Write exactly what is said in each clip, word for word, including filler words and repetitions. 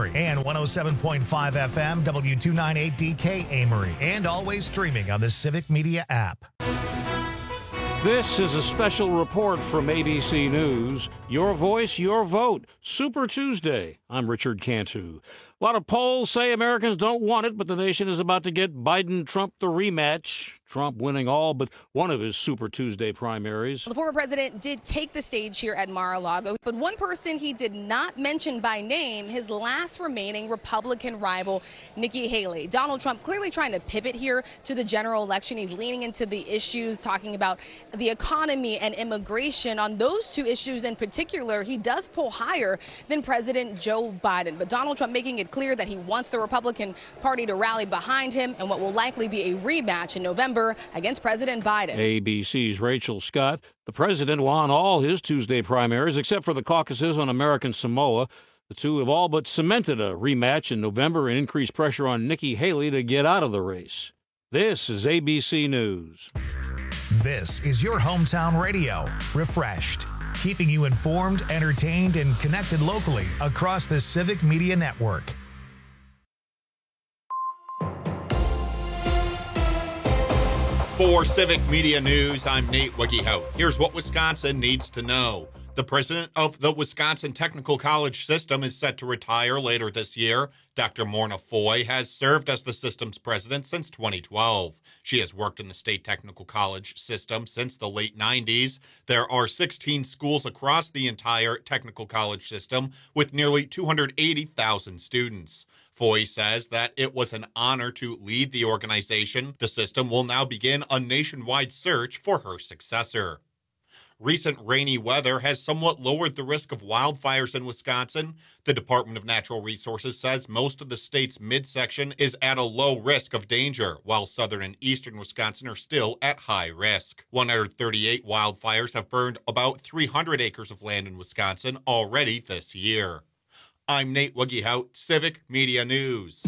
Amory, and one oh seven point five F M, W two ninety-eight D K Amory, and always streaming on the Civic Media app. This is a special report from A B C News. Your voice, your vote. Super Tuesday. I'm Richard Cantu. A lot of polls say Americans don't want it, but the nation is about to get Biden-Trump the rematch. Trump winning all but one of his Super Tuesday primaries. The former president did take the stage here at Mar-a-Lago, but one person he did not mention by name, his last remaining Republican rival, Nikki Haley. Donald Trump clearly trying to pivot here to the general election. He's leaning into the issues, talking about the economy and immigration. On those two issues in particular, he does pull higher than President Joe Biden. But Donald Trump making it clear that he wants the Republican Party to rally behind him and what will likely be a rematch in November against President Biden. A B C's Rachel Scott. The president won all his Tuesday primaries except for the caucuses on American Samoa. The two have all but cemented a rematch in November and increased pressure on Nikki Haley to get out of the race. This is A B C News. This is your hometown radio, refreshed, keeping you informed, entertained, and connected locally across the Civic Media Network. For Civic Media News, I'm Nate Wiggyhout. Here's what Wisconsin needs to know. The president of the Wisconsin Technical College System is set to retire later this year. Doctor Morna Foy has served as the system's president since twenty twelve. She has worked in the state technical college system since the late nineties. There are sixteen schools across the entire technical college system with nearly two hundred eighty thousand students. Foy says that it was an honor to lead the organization. The system will now begin a nationwide search for her successor. Recent rainy weather has somewhat lowered the risk of wildfires in Wisconsin. The Department of Natural Resources says most of the state's midsection is at a low risk of danger, while southern and eastern Wisconsin are still at high risk. one hundred thirty-eight wildfires have burned about three hundred acres of land in Wisconsin already this year. I'm Nate Wiggyhout, Civic Media News.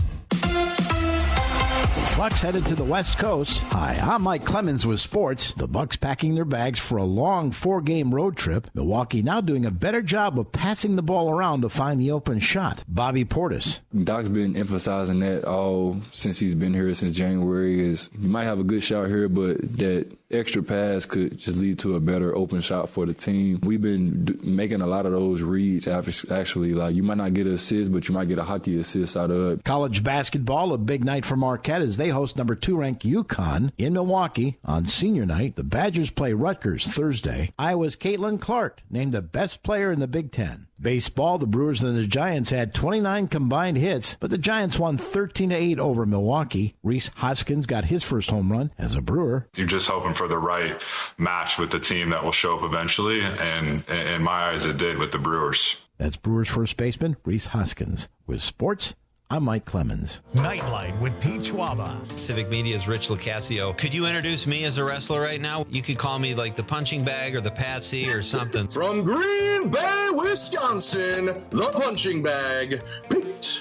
Bucks headed to the West Coast. Hi, I'm Mike Clemens with sports. The Bucks packing their bags for a long four-game road trip. Milwaukee now doing a better job of passing the ball around to find the open shot. Bobby Portis. Doc's been emphasizing that all since he's been here since January is you might have a good shot here, but that extra pass could just lead to a better open shot for the team. We've been d- making a lot of those reads actually. Like you might not get an assist, but you might get a hockey assist out of it. College basketball, a big night for Marquette as they host number two ranked UConn in Milwaukee on senior night. The Badgers play Rutgers Thursday. Iowa's Caitlin Clark named the best player in the Big Ten. Baseball, the Brewers and the Giants had twenty-nine combined hits, but the Giants won thirteen to eight over Milwaukee. Reese Hoskins got his first home run as a Brewer. You're just hoping for the right match with the team that will show up eventually, and in my eyes it did with the Brewers. That's Brewers first baseman Reese Hoskins. With sports, I'm Mike Clemens. Nightlight with Pete Schwaba. Civic Media's Rich Locasio. Could you introduce me as a wrestler right now? You could call me like the punching bag or the patsy or something. From Green Bay, Wisconsin, the punching bag, Pete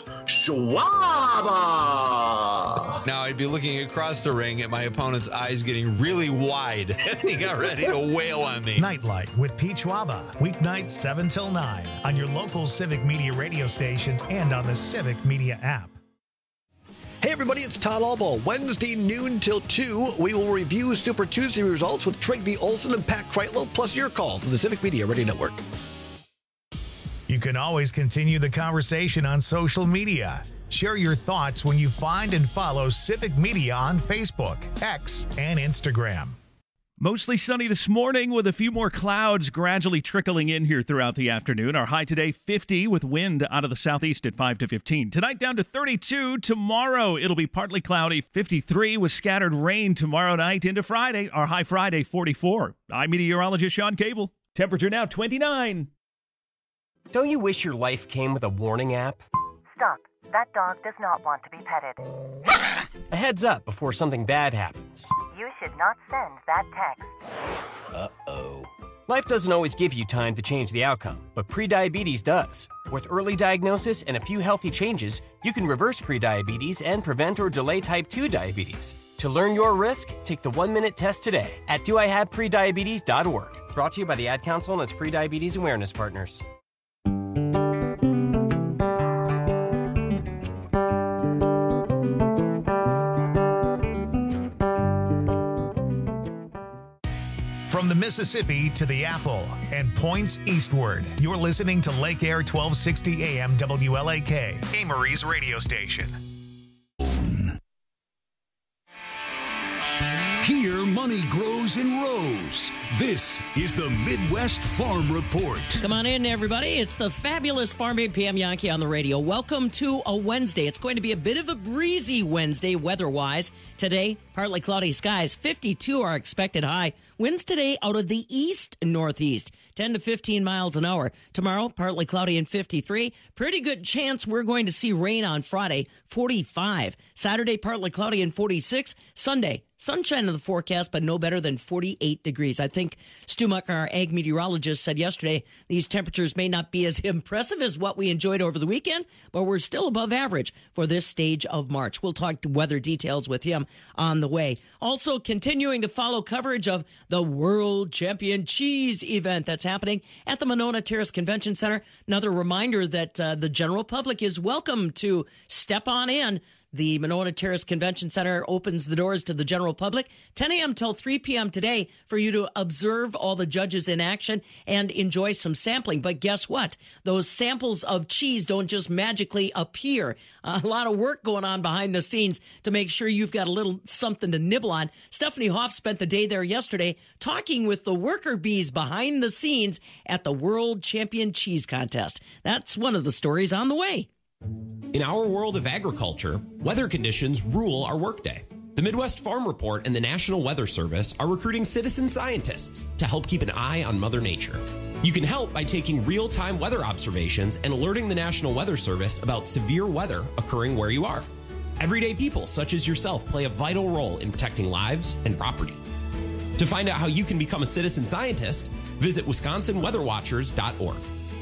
Schwaba. Now I'd be looking across the ring at my opponent's eyes getting really wide as he got ready to wail on me. Nightlight with Pete Schwaba. Weeknights seven till nine on your local Civic Media radio station and on the Civic Media app. Hey everybody, it's Todd Albaugh. Wednesday noon till two, we will review Super Tuesday results with Trygve Olson and Pat Kreitlow, plus your calls on the Civic Media Radio Network. You can always continue the conversation on social media. Share your thoughts when you find and follow Civic Media on Facebook, X, and Instagram. Mostly sunny this morning with a few more clouds gradually trickling in here throughout the afternoon. Our high today, fifty, with wind out of the southeast at five to fifteen. Tonight down to thirty-two. Tomorrow it'll be partly cloudy, fifty-three, with scattered rain tomorrow night into Friday. Our high Friday, forty-four. I'm meteorologist Sean Cable. Temperature now twenty-nine. Don't you wish your life came with a warning app? Stop. That dog does not want to be petted. A heads up before something bad happens. You should not send that text. Uh-oh. Life doesn't always give you time to change the outcome, but prediabetes does. With early diagnosis and a few healthy changes, you can reverse prediabetes and prevent or delay type two diabetes. To learn your risk, take the one-minute test today at do I have prediabetes dot org. Brought to you by the Ad Council and its prediabetes awareness partners. From the Mississippi to the Apple and points eastward, you're listening to Lake Air twelve sixty A M W L A K, Amory's radio station. Here, money grows in rows. This is the Midwest Farm Report. Come on in, everybody. It's the fabulous Farm Babe Pam Yankee on the radio. Welcome to a Wednesday. It's going to be a bit of a breezy Wednesday weather-wise. Today, partly cloudy skies. fifty-two are expected high. Winds today out of the east-northeast. ten to fifteen miles an hour. Tomorrow, partly cloudy and fifty-three. Pretty good chance we're going to see rain on Friday, forty-five. Saturday, partly cloudy and forty-six. Sunday, sunshine in the forecast, but no better than forty-eight degrees. I think Stu Muck, our ag meteorologist, said yesterday these temperatures may not be as impressive as what we enjoyed over the weekend, but we're still above average for this stage of March. We'll talk weather details with him on the way. Also, continuing to follow coverage of the World Champion Cheese event that's happening at the Monona Terrace Convention Center. Another reminder that uh, the general public is welcome to step on in. The Monona Terrace Convention Center opens the doors to the general public ten a.m. till three p.m. today for you to observe all the judges in action and enjoy some sampling. But guess what? Those samples of cheese don't just magically appear. A lot of work going on behind the scenes to make sure you've got a little something to nibble on. Stephanie Hoff spent the day there yesterday talking with the worker bees behind the scenes at the World Champion Cheese Contest. That's one of the stories on the way. In our world of agriculture, weather conditions rule our workday. The Midwest Farm Report and the National Weather Service are recruiting citizen scientists to help keep an eye on Mother Nature. You can help by taking real-time weather observations and alerting the National Weather Service about severe weather occurring where you are. Everyday people such as yourself play a vital role in protecting lives and property. To find out how you can become a citizen scientist, visit wisconsin weather watchers dot org.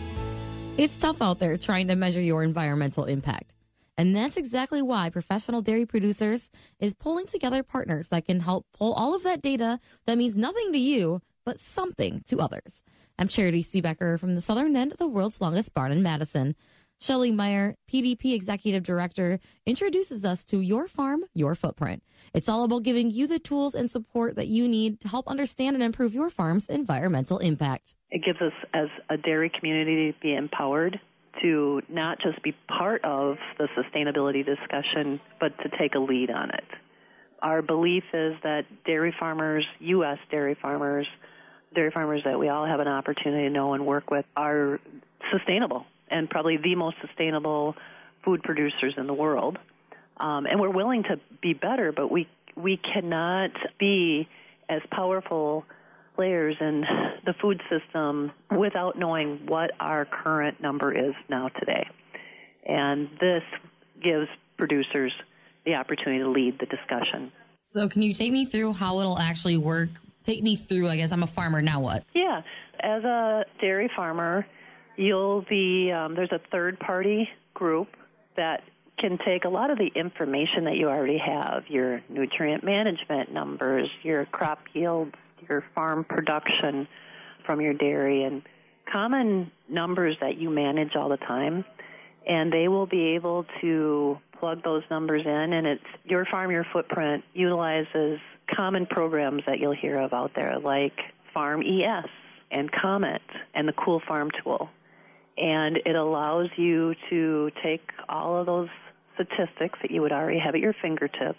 It's tough out there trying to measure your environmental impact. And that's exactly why Professional Dairy Producers is pulling together partners that can help pull all of that data that means nothing to you, but something to others. I'm Charity Seebecker from the southern end of the world's longest barn in Madison. Shelley Meyer, P D P Executive Director, introduces us to Your Farm, Your Footprint. It's all about giving you the tools and support that you need to help understand and improve your farm's environmental impact. It gives us, as a dairy community, to be empowered to not just be part of the sustainability discussion, but to take a lead on it. Our belief is that dairy farmers, U S dairy farmers, dairy farmers that we all have an opportunity to know and work with, are sustainable and probably the most sustainable food producers in the world. Um, and we're willing to be better, but we we cannot be as powerful players in the food system without knowing what our current number is now today. And this gives producers the opportunity to lead the discussion. So can you take me through how it'll actually work? Take me through, I guess I'm a farmer, now what? Yeah. As a dairy farmer, you'll be, um, there's a third-party group that can take a lot of the information that you already have, your nutrient management numbers, your crop yields, your farm production from your dairy, and common numbers that you manage all the time, and they will be able to plug those numbers in, and it's Your Farm, Your Footprint utilizes common programs that you'll hear of out there, like Farm E S and Comet and the Cool Farm Tool. And it allows you to take all of those statistics that you would already have at your fingertips,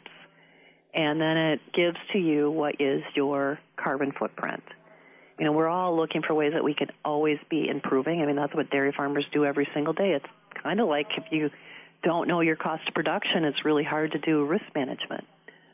and then it gives to you what is your carbon footprint. You know, we're all looking for ways that we can always be improving. I mean, that's what dairy farmers do every single day. It's kind of like if you don't know your cost of production, it's really hard to do risk management.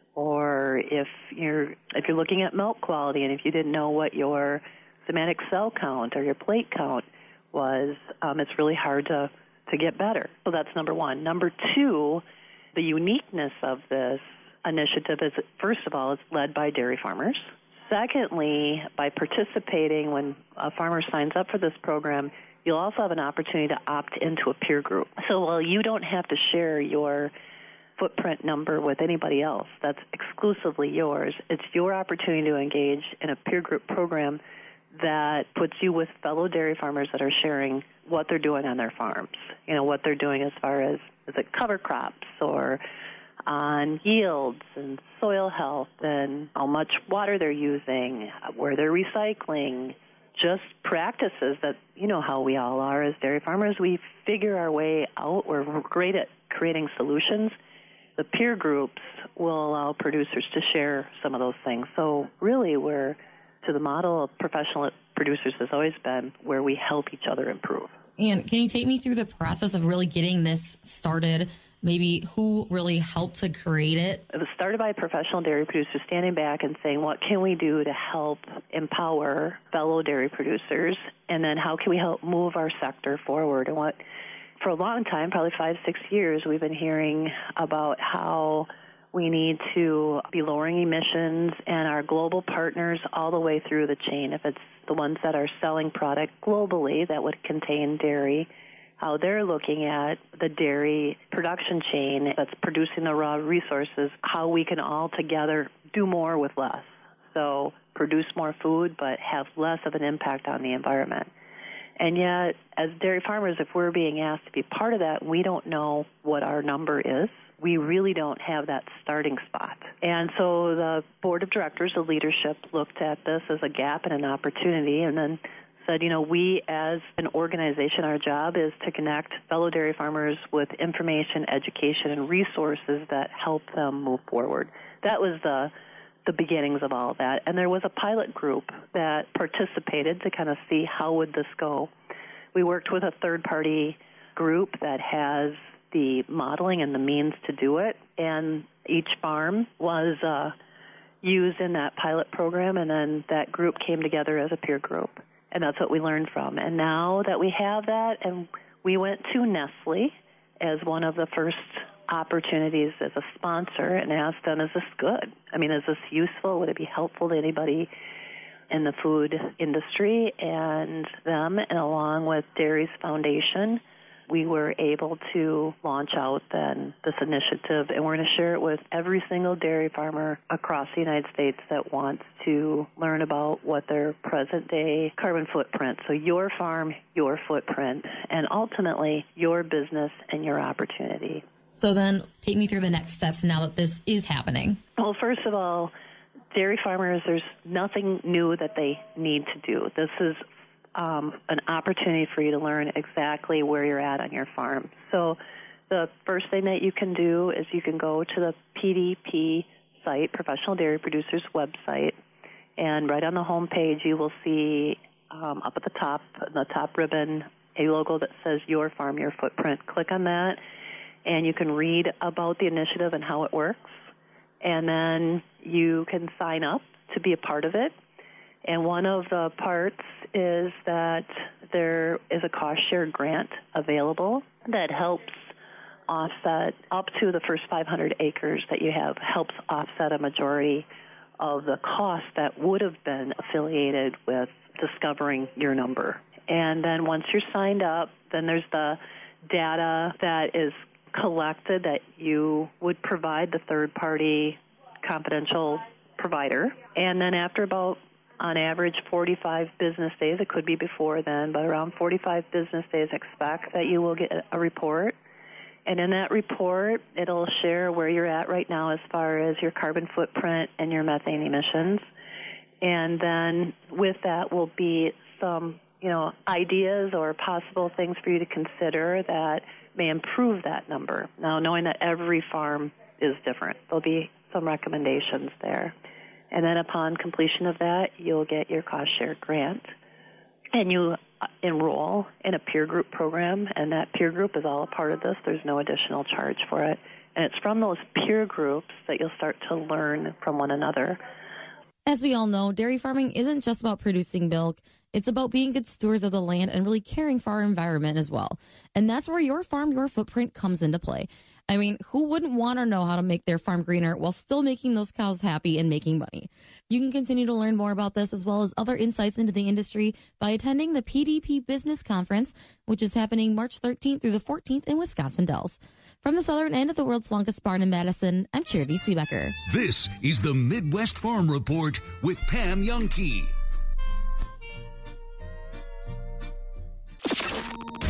Or if you're if you're looking at milk quality and if you didn't know what your somatic cell count or your plate count was, um, it's really hard to, to get better. So that's number one. Number two, the uniqueness of this initiative is, first of all, it's led by dairy farmers. Secondly, by participating, when a farmer signs up for this program, you'll also have an opportunity to opt into a peer group. So while you don't have to share your footprint number with anybody else, that's exclusively yours, it's your opportunity to engage in a peer group program that puts you with fellow dairy farmers that are sharing what they're doing on their farms. You know, what they're doing as far as, is it cover crops or on yields and soil health and how much water they're using, where they're recycling, just practices that, you know how we all are as dairy farmers. We figure our way out. We're great at creating solutions. The peer groups will allow producers to share some of those things. So really we're, to the model of professional producers has always been where we help each other improve. And can you take me through the process of really getting this started? Maybe who really helped to create it? It was started by professional dairy producers standing back and saying, what can we do to help empower fellow dairy producers? And then how can we help move our sector forward? And what, for a long time, probably five, six years, we've been hearing about how we need to be lowering emissions, and our global partners all the way through the chain, if it's the ones that are selling product globally that would contain dairy, how they're looking at the dairy production chain that's producing the raw resources, how we can all together do more with less. So produce more food but have less of an impact on the environment. And yet, as dairy farmers, if we're being asked to be part of that, we don't know what our number is. We really don't have that starting spot. And so the board of directors, the leadership, looked at this as a gap and an opportunity, and then said, you know, we as an organization, our job is to connect fellow dairy farmers with information, education, and resources that help them move forward. That was the the beginnings of all of that. And there was a pilot group that participated to kind of see how would this go. We worked with a third-party group that has the modeling and the means to do it, and each farm was uh, used in that pilot program, and then that group came together as a peer group. And that's what we learned from. And now that we have that, and we went to Nestle as one of the first opportunities as a sponsor and asked them, is this good? I mean, is this useful? Would it be helpful to anybody in the food industry? And them, and along with Dairies Foundation, we were able to launch out then this initiative, and we're going to share it with every single dairy farmer across the United States that wants to learn about what their present-day carbon footprint, so your farm, your footprint, and ultimately your business and your opportunity. So then take me through the next steps now that this is happening. Well, first of all, dairy farmers, there's nothing new that they need to do. This is Um, an opportunity for you to learn exactly where you're at on your farm. So the first thing that you can do is you can go to the P D P site, Professional Dairy Producers website, and right on the home page you will see um, up at the top, the top ribbon, a logo that says Your Farm, Your Footprint. Click on that, and you can read about the initiative and how it works, and then you can sign up to be a part of it. And one of the parts is that there is a cost-shared grant available that helps offset up to the first five hundred acres that you have, helps offset a majority of the cost that would have been affiliated with discovering your number. And then once you're signed up, then there's the data that is collected that you would provide the third-party confidential provider. And then after about on average, forty-five business days. It could be before then, but around forty-five business days, expect that you will get a report. And in that report, it'll share where you're at right now as far as your carbon footprint and your methane emissions. And then with that will be some, you know, ideas or possible things for you to consider that may improve that number. Now, knowing that every farm is different, there'll be some recommendations there. And then upon completion of that, you'll get your cost-shared grant, and you enroll in a peer group program, and that peer group is all a part of this. There's no additional charge for it. And it's from those peer groups that you'll start to learn from one another. As we all know, dairy farming isn't just about producing milk. It's about being good stewards of the land and really caring for our environment as well. And that's where Your Farm, Your Footprint comes into play. I mean, who wouldn't want to know how to make their farm greener while still making those cows happy and making money? You can continue to learn more about this as well as other insights into the industry by attending the P D P Business Conference, which is happening March thirteenth through the fourteenth in Wisconsin Dells. From the southern end of the world's longest barn in Madison, I'm Charity Seebecker. This is the Midwest Farm Report with Pam Jahnke.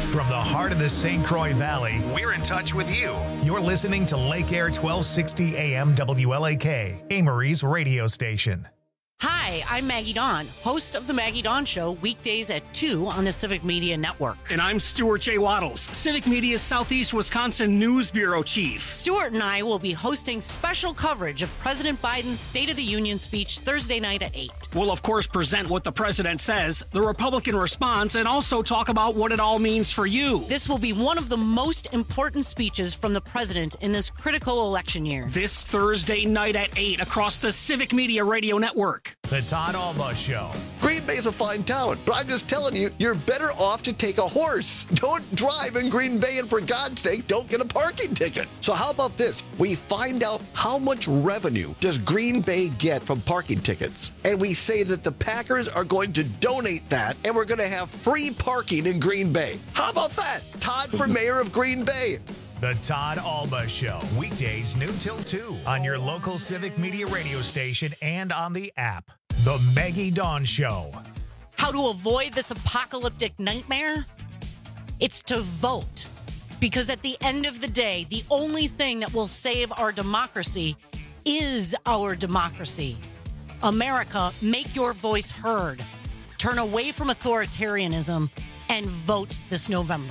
From the heart of the Saint Croix Valley, we're in touch with you. You're listening to Lake Air twelve sixty A M W L A K, Amory's radio station. Hi, I'm Maggie Dawn, host of The Maggie Dawn Show, weekdays at two on the Civic Media Network. And I'm Stuart J. Waddles, Civic Media's Southeast Wisconsin News Bureau Chief. Stuart and I will be hosting special coverage of President Biden's State of the Union speech Thursday night at eight. We'll, of course, present what the president says, the Republican response, and also talk about what it all means for you. This will be one of the most important speeches from the president in this critical election year. This Thursday night at eight across the Civic Media Radio Network. The Todd Alba Show. Green Bay's a fine town, but I'm just telling you, you're better off to take a horse. Don't drive in Green Bay, and for God's sake, don't get a parking ticket. So how about this? We find out how much revenue does Green Bay get from parking tickets, and we say that the Packers are going to donate that, and we're going to have free parking in Green Bay. How about that? Todd for mayor of Green Bay. The Todd Alba Show, weekdays noon till two on your local Civic Media radio station and on the app. The Maggie Dawn Show. How to avoid this apocalyptic nightmare? It's to vote. Because at the end of the day, the only thing that will save our democracy is our democracy. America, make your voice heard. Turn away from authoritarianism and vote this November.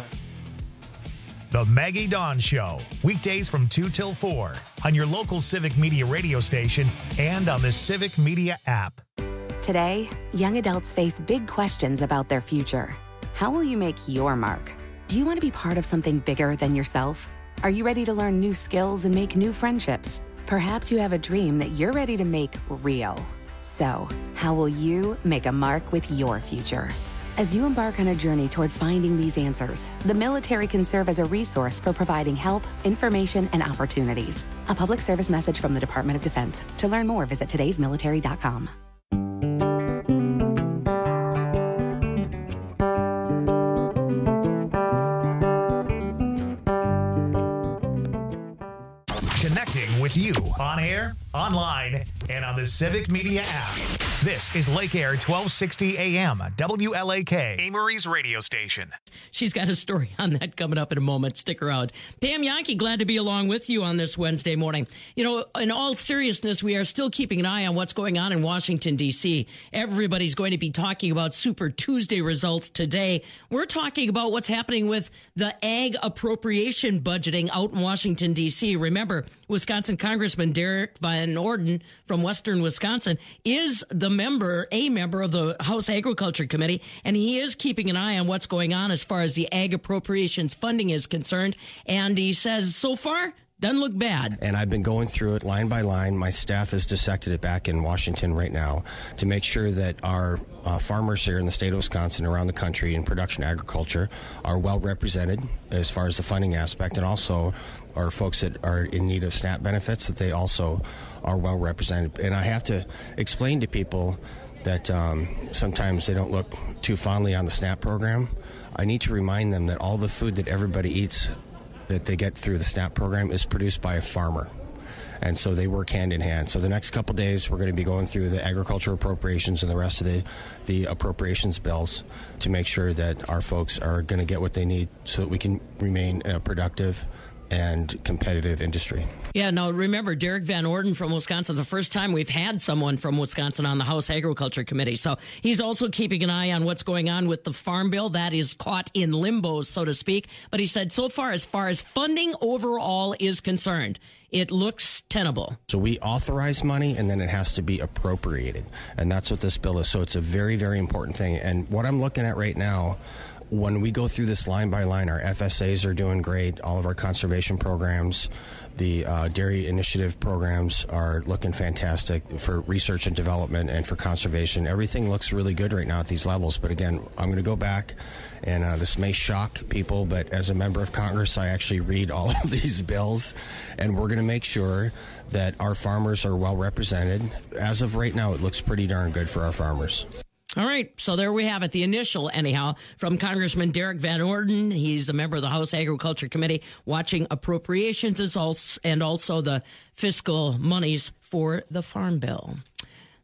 The Maggie Dawn Show, weekdays from two till four on your local Civic Media radio station and on the Civic Media app. Today, young adults face big questions about their future. How will you make your mark? Do you want to be part of something bigger than yourself? Are you ready to learn new skills and make new friendships? Perhaps you have a dream that you're ready to make real. So, how will you make a mark with your future? As you embark on a journey toward finding these answers, the military can serve as a resource for providing help, information, and opportunities. A public service message from the Department of Defense. To learn more, visit todays military dot com. Connecting with you on air, online, and on the Civic Media app. This is Lake Air twelve sixty A M, W L A K, Amory's radio station. She's got a story on that coming up in a moment. Stick around. Pam Yankee, glad to be along with you on this Wednesday morning. You know, in all seriousness, we are still keeping an eye on what's going on in Washington, D C. Everybody's going to be talking about Super Tuesday results today. We're talking about what's happening with the ag appropriation budgeting out in Washington, D C. Remember, Wisconsin Congressman Derek Van Orden from Western Wisconsin is the member, a member of the House Agriculture Committee, and he is keeping an eye on what's going on as far as the ag appropriations funding is concerned. And he says, so far, doesn't look bad. And I've been going through it line by line. My staff has dissected it back in Washington right now to make sure that our uh, farmers here in the state of Wisconsin, around the country in production agriculture, are well represented as far as the funding aspect, and also our folks that are in need of SNAP benefits, that they also are well represented. And I have to explain to people that um, sometimes they don't look too fondly on the SNAP program. I need to remind them that all the food that everybody eats that they get through the SNAP program is produced by a farmer. And so they work hand in hand. So the next couple of days, we're going to be going through the agriculture appropriations and the rest of the, the appropriations bills to make sure that our folks are going to get what they need so that we can remain a productive and competitive industry. Yeah, now remember, Derek Van Orden from Wisconsin, the first time we've had someone from Wisconsin on the House Agriculture Committee. So he's also keeping an eye on what's going on with the Farm Bill. That is caught in limbo, so to speak. But he said so far, as far as funding overall is concerned, it looks tenable. So we authorize money, and then it has to be appropriated. And that's what this bill is. So it's a very, very important thing. And what I'm looking at right now, when we go through this line by line, our F S As are doing great. All of our conservation programs, the uh, dairy initiative programs are looking fantastic for research and development and for conservation. Everything looks really good right now at these levels. But again, I'm going to go back, and uh, this may shock people, but as a member of Congress, I actually read all of these bills, and we're going to make sure that our farmers are well represented. As of right now, it looks pretty darn good for our farmers. All right, so there we have it, the initial, anyhow, from Congressman Derek Van Orden. He's a member of the House Agriculture Committee, watching appropriations and also the fiscal monies for the Farm Bill.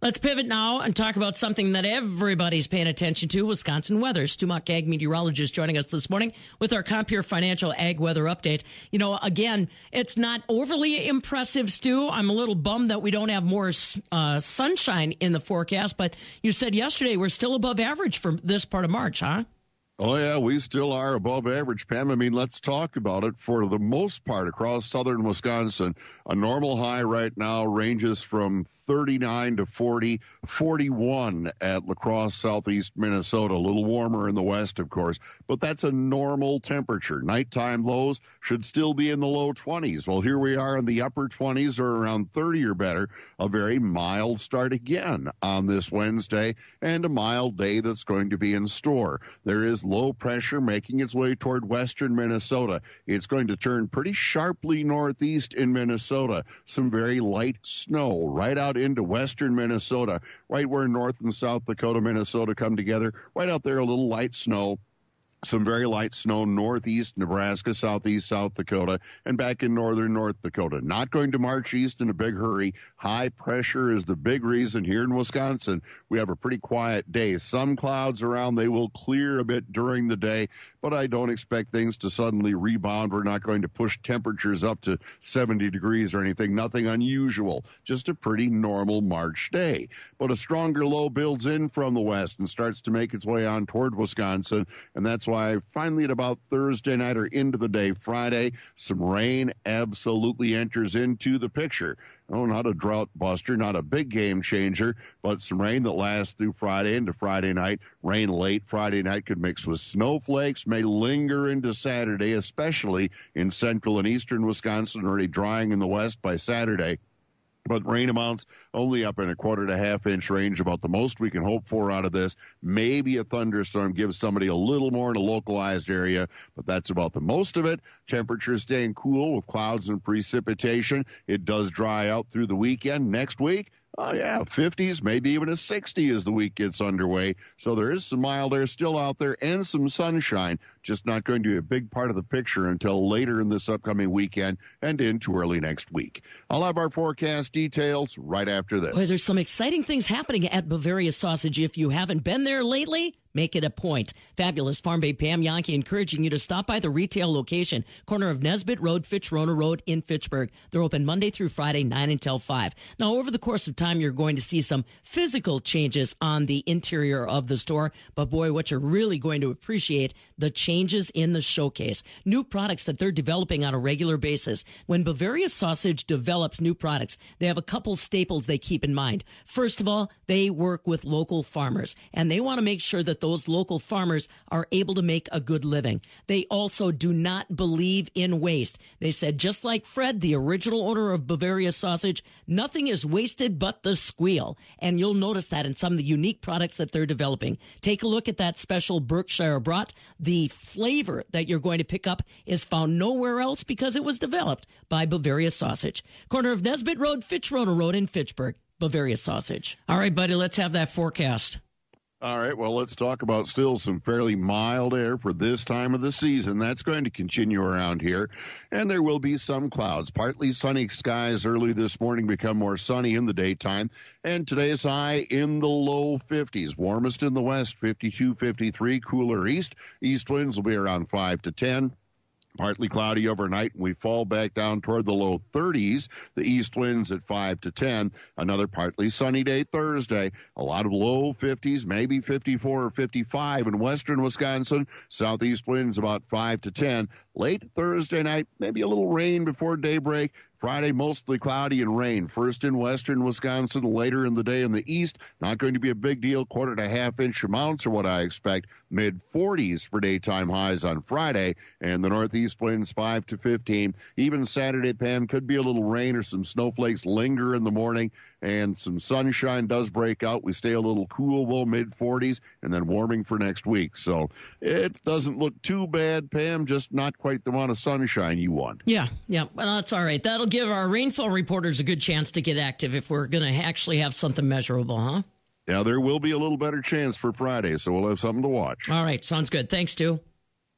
Let's pivot now and talk about something that everybody's paying attention to, Wisconsin weather. Stu Muck, ag meteorologist, joining us this morning with our Compeer Financial Ag Weather Update. You know, again, it's not overly impressive, Stu. I'm a little bummed that we don't have more uh, sunshine in the forecast, but you said yesterday we're still above average for this part of March, huh? Oh, yeah, we still are above average, Pam. I mean, let's talk about it. For the most part, across southern Wisconsin, a normal high right now ranges from thirty-nine to forty, forty-one at La Crosse, southeast Minnesota. A little warmer in the west, of course, but that's a normal temperature. Nighttime lows should still be in the low twenties. Well, here we are in the upper twenties, or around thirty or better. A very mild start again on this Wednesday, and a mild day that's going to be in store. There is low pressure making its way toward western Minnesota. It's going to turn pretty sharply northeast in Minnesota. Some very light snow right out into western Minnesota, right where North and South Dakota, Minnesota come together. Right out there, a little light snow. Some very light snow northeast Nebraska, southeast South Dakota, and back in northern North Dakota. Not going to march east in a big hurry. High pressure is the big reason here in Wisconsin. We have a pretty quiet day. Some clouds around. They will clear a bit during the day, but I don't expect things to suddenly rebound. We're not going to push temperatures up to seventy degrees or anything. Nothing unusual. Just a pretty normal March day. But a stronger low builds in from the west and starts to make its way on toward Wisconsin, and that's why why finally at about Thursday night or into the day Friday, some rain absolutely enters into the picture. Oh, not a drought buster, not a big game changer, but some rain that lasts through Friday into Friday night. Rain late Friday night could mix with snowflakes, may linger into Saturday, especially in central and eastern Wisconsin, already drying in the west by Saturday. But rain amounts only up in a quarter to half inch range, about the most we can hope for out of this. Maybe a thunderstorm gives somebody a little more in a localized area, but that's about the most of it. Temperatures staying cool with clouds and precipitation. It does dry out through the weekend. Next week, oh, yeah, fifties, maybe even a sixty as the week gets underway. So there is some mild air still out there and some sunshine, just not going to be a big part of the picture until later in this upcoming weekend and into early next week. I'll have our forecast details right after this. Boy, there's some exciting things happening at Bavaria Sausage. If you haven't been there lately, make it a point. Fabulous Farm Babe Pam Yankee encouraging you to stop by the retail location, corner of Nesbitt Road, Fitch-Rona Road in Fitchburg. They're open Monday through Friday, nine until five. Now, over the course of time, you're going to see some physical changes on the interior of the store. But boy, what you're really going to appreciate, the changes in the showcase. New products that they're developing on a regular basis. When Bavaria Sausage develops new products, they have a couple staples they keep in mind. First of all, they work with local farmers, and they want to make sure that those local farmers are able to make a good living. They also do not believe in waste. They said, just like Fred, the original owner of Bavaria Sausage, nothing is wasted but the squeal. And you'll notice that in some of the unique products that they're developing. Take a look at that special Berkshire Brat. The flavor that you're going to pick up is found nowhere else because it was developed by Bavaria Sausage. Corner of Nesbitt Road, Fitch-Rona Road in Fitchburg. Bavaria Sausage. All right, buddy, let's have that forecast. All right, well, let's talk about still some fairly mild air for this time of the season. That's going to continue around here, and there will be some clouds. Partly sunny skies early this morning, become more sunny in the daytime, and today's high in the low fifties. Warmest in the west, fifty-two, fifty-three. Cooler east. East winds will be around five to ten. Partly cloudy overnight, and we fall back down toward the low thirties. The east winds at five to ten. Another partly sunny day Thursday. A lot of low fifties, maybe fifty-four or fifty-five in western Wisconsin. Southeast winds about five to ten. Late Thursday night, maybe a little rain before daybreak. Friday, mostly cloudy and rain. First in western Wisconsin, later in the day in the east. Not going to be a big deal. Quarter to half inch amounts are what I expect. Mid forties for daytime highs on Friday. And the northeast winds five to fifteen. Even Saturday, Pam, could be a little rain or some snowflakes linger in the morning. And some sunshine does break out. We stay a little cool, though, mid forties, and then warming for next week. So it doesn't look too bad, Pam, just not quite the amount of sunshine you want. Yeah, yeah. Well, that's all right. That'll give our rainfall reporters a good chance to get active if we're going to actually have something measurable, huh? Yeah, there will be a little better chance for Friday, so we'll have something to watch. All right, sounds good. Thanks, Stu.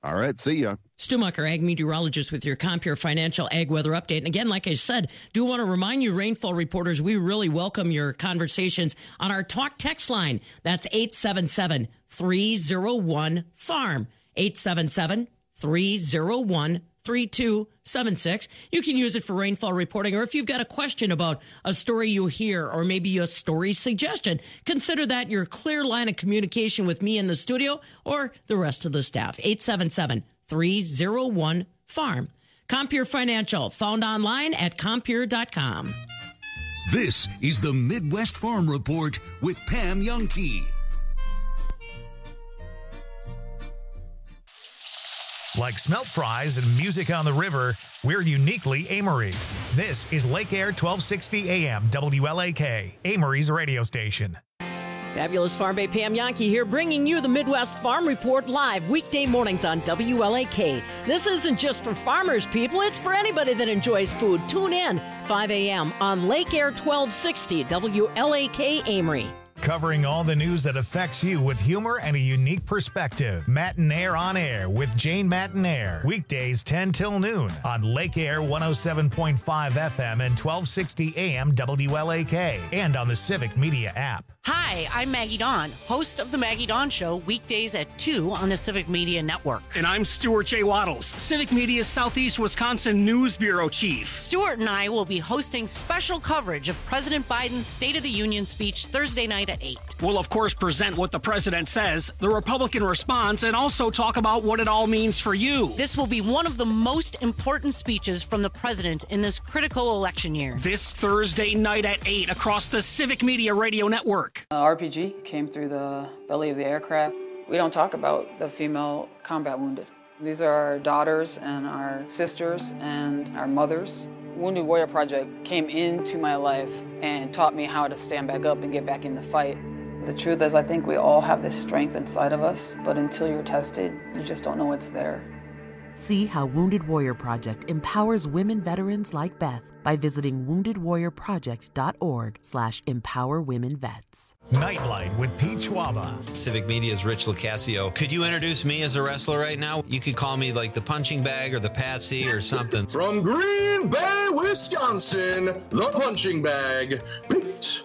All right, see ya. Stu Mucker, ag meteorologist with your Compure Financial Ag Weather Update. And again, like I said, do want to remind you, rainfall reporters, we really welcome your conversations on our talk text line. That's eight seven seven, three oh one, farm. eight seven seven, three oh one, three two seven six. You can use it for rainfall reporting, or if you've got a question about a story you hear, or maybe a story suggestion, consider that your clear line of communication with me in the studio or the rest of the staff. eight seven seven, three oh one, farm. Compure Financial, found online at compure dot com. This is the Midwest Farm Report with Pam Jahnke. Like smelt fries and music on the river, we're uniquely Amory. This is Lake Air twelve sixty A M W L A K, Amory's radio station. Fabulous Farm Bay Pam Jahnke here, bringing you the Midwest Farm Report live weekday mornings on W L A K. This isn't just for farmers, people. It's for anybody that enjoys food. Tune in five a.m. on Lake Air twelve sixty W L A K Amory. Covering all the news that affects you with humor and a unique perspective. Matinaire on Air with Jane Matinaire. Weekdays ten till noon on Lake Air one oh seven point five F M and twelve sixty A M W L A K and on the Civic Media app. Hi, I'm Maggie Dawn, host of The Maggie Dawn Show, weekdays at two on the Civic Media Network. And I'm Stuart J. Waddles, Civic Media's Southeast Wisconsin News Bureau Chief. Stuart and I will be hosting special coverage of President Biden's State of the Union speech Thursday night at eight. We'll, of course, present what the president says, the Republican response, and also talk about what it all means for you. This will be one of the most important speeches from the president in this critical election year. This Thursday night at eight across the Civic Media Radio Network. Uh, R P G came through the belly of the aircraft. We don't talk about the female combat wounded. These are our daughters and our sisters and our mothers. Wounded Warrior Project came into my life and taught me how to stand back up and get back in the fight. The truth is, I think we all have this strength inside of us, but until you're tested, you just don't know it's there. See how Wounded Warrior Project empowers women veterans like Beth by visiting wounded warrior project dot org slash empower women vets. Nightlight with Pete Schwaba. Civic Media's Rich Lucasio. Could you introduce me as a wrestler right now? You could call me like the punching bag or the patsy or something. From Green Bay, Wisconsin, the punching bag, Pete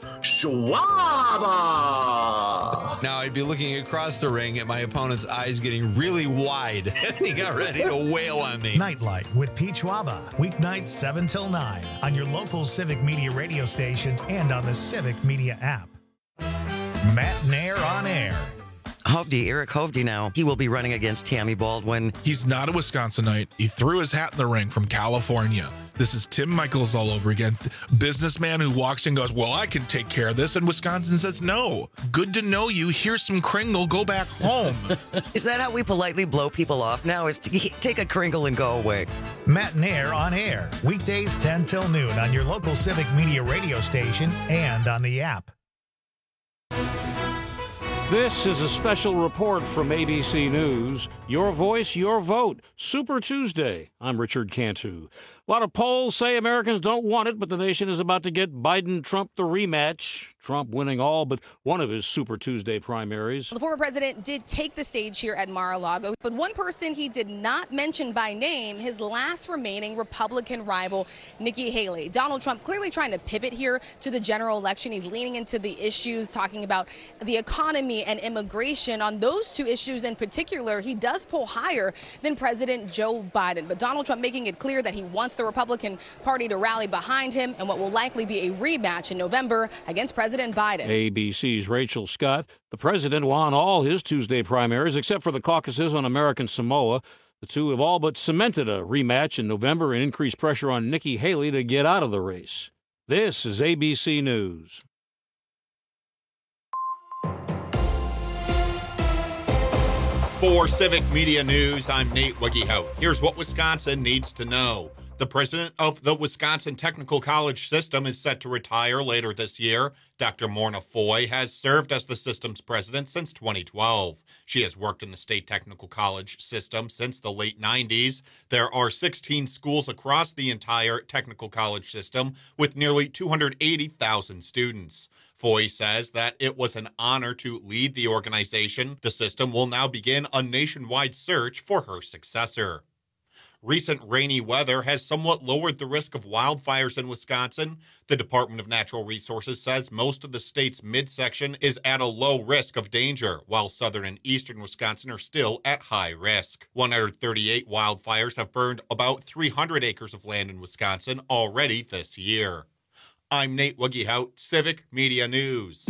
Schwaba. Now I'd be looking across the ring at my opponent's eyes getting really wide as he got ready to wail on me. Nightlight with Pete Schwaba. Weeknights seven till nine on your local Civic Media radio station and on the Civic Media app. Matinaire on Air. Hovde, Eric Hovde now. He will be running against Tammy Baldwin. He's not a Wisconsinite. He threw his hat in the ring from California. This is Tim Michaels all over again. Businessman who walks in and goes, well, I can take care of this. And Wisconsin says, no. Good to know you. Here's some Kringle. Go back home. Is that how we politely blow people off now? Is to take a Kringle and go away? Matinaire on Air. Weekdays ten till noon on your local Civic Media radio station and on the app. This is a special report from A B C News. Your voice, your vote. Super Tuesday. I'm Richard Cantu. A lot of polls say Americans don't want it, but the nation is about to get Biden-Trump the rematch. Trump winning all but one of his Super Tuesday primaries. The former president did take the stage here at Mar-a-Lago, but one person he did not mention by name, his last remaining Republican rival, Nikki Haley. Donald Trump clearly trying to pivot here to the general election. He's leaning into the issues, talking about the economy and immigration. On those two issues in particular, he does poll higher than President Joe Biden. But Donald Trump making it clear that he wants the Republican Party to rally behind him in what will likely be a rematch in November against President Biden. A B C's Rachel Scott. The president won all his Tuesday primaries except for the caucuses on American Samoa. The two have all but cemented a rematch in November and increased pressure on Nikki Haley to get out of the race. This is A B C News. For Civic Media News, I'm Nate Wiggyhout. Here's what Wisconsin needs to know. The president of the Wisconsin Technical College System is set to retire later this year. Doctor Morna Foy has served as the system's president since twenty twelve. She has worked in the state technical college system since the late nineties. There are sixteen schools across the entire technical college system with nearly two hundred eighty thousand students. Foy says that it was an honor to lead the organization. The system will now begin a nationwide search for her successor. Recent rainy weather has somewhat lowered the risk of wildfires in Wisconsin. The Department of Natural Resources says most of the state's midsection is at a low risk of danger, while southern and eastern Wisconsin are still at high risk. one hundred thirty-eight wildfires have burned about three hundred acres of land in Wisconsin already this year. I'm Nate Wuggehout, Civic Media News.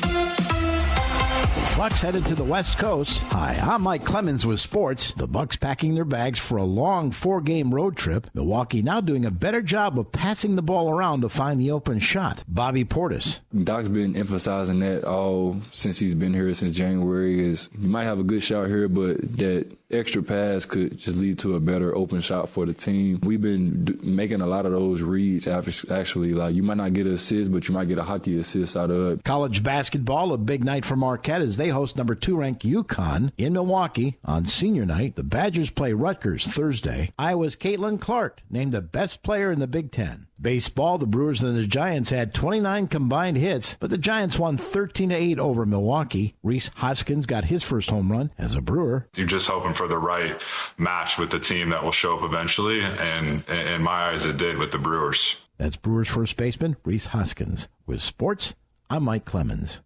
Bucks headed to the West Coast. Hi, I'm Mike Clemens with sports. The Bucks packing their bags for a long four-game road trip. Milwaukee now doing a better job of passing the ball around to find the open shot. Bobby Portis. Doc's been emphasizing that all since he's been here since January. Is you might have a good shot here, but that extra pass could just lead to a better open shot for the team. We've been d- making a lot of those reads. Actually, like you might not get an assist, but you might get a hockey assist out of it. College basketball, a big night for Marquette as they host number two ranked UConn in Milwaukee on senior night. The Badgers play Rutgers Thursday. Iowa's Caitlin Clark named the best player in the Big Ten. Baseball, the Brewers and the Giants had twenty-nine combined hits, but the Giants won thirteen to eight over Milwaukee. Rhys Hoskins got his first home run as a Brewer. You're just hoping for the right match with the team that will show up eventually, and in my eyes, it did with the Brewers. That's Brewers first baseman Rhys Hoskins. With sports, I'm Mike Clemens.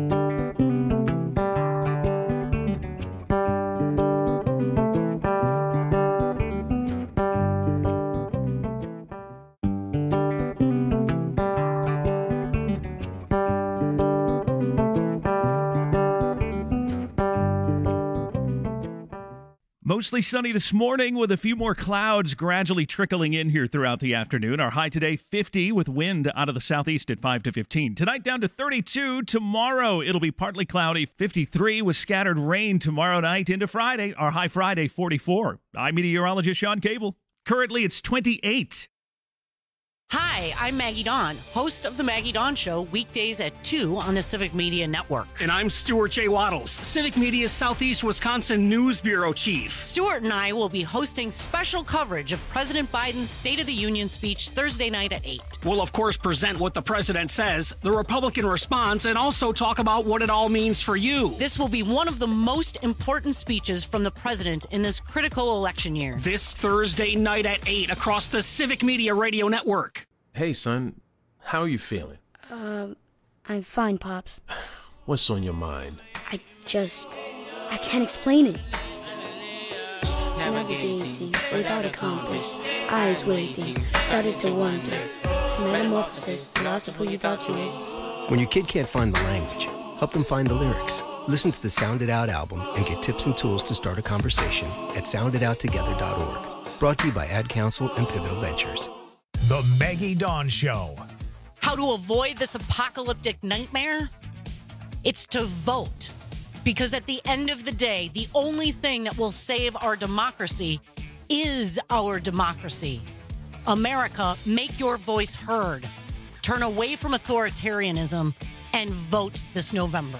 Mostly sunny this morning with a few more clouds gradually trickling in here throughout the afternoon. Our high today, fifty, with wind out of the southeast at five to fifteen. Tonight down to thirty-two. Tomorrow it'll be partly cloudy, fifty-three, with scattered rain tomorrow night into Friday. Our high Friday, forty-four. I'm meteorologist Sean Cable. Currently it's twenty-eight. Hi, I'm Maggie Dawn, host of The Maggie Dawn Show, weekdays at two on the Civic Media Network. And I'm Stuart J. Waddles, Civic Media's Southeast Wisconsin News Bureau Chief. Stuart and I will be hosting special coverage of President Biden's State of the Union speech Thursday night at eight. We'll, of course, present what the president says, the Republican response, and also talk about what it all means for you. This will be one of the most important speeches from the president in this critical election year. This Thursday night at eight across the Civic Media Radio Network. Hey, son, how are you feeling? Um, I'm fine, Pops. What's on your mind? I just... I can't explain it. Navigating without a compass, eyes waiting, started to wonder. Metamorphosis, the loss of who you thought you was. When your kid can't find the language, help them find the lyrics. Listen to the Sound It Out album and get tips and tools to start a conversation at sound it out together dot org. Brought to you by Ad Council and Pivotal Ventures. The Maggie Dawn Show. How to avoid this apocalyptic nightmare? It's to vote. Because at the end of the day, the only thing that will save our democracy is our democracy. America, make your voice heard. Turn away from authoritarianism and vote this November.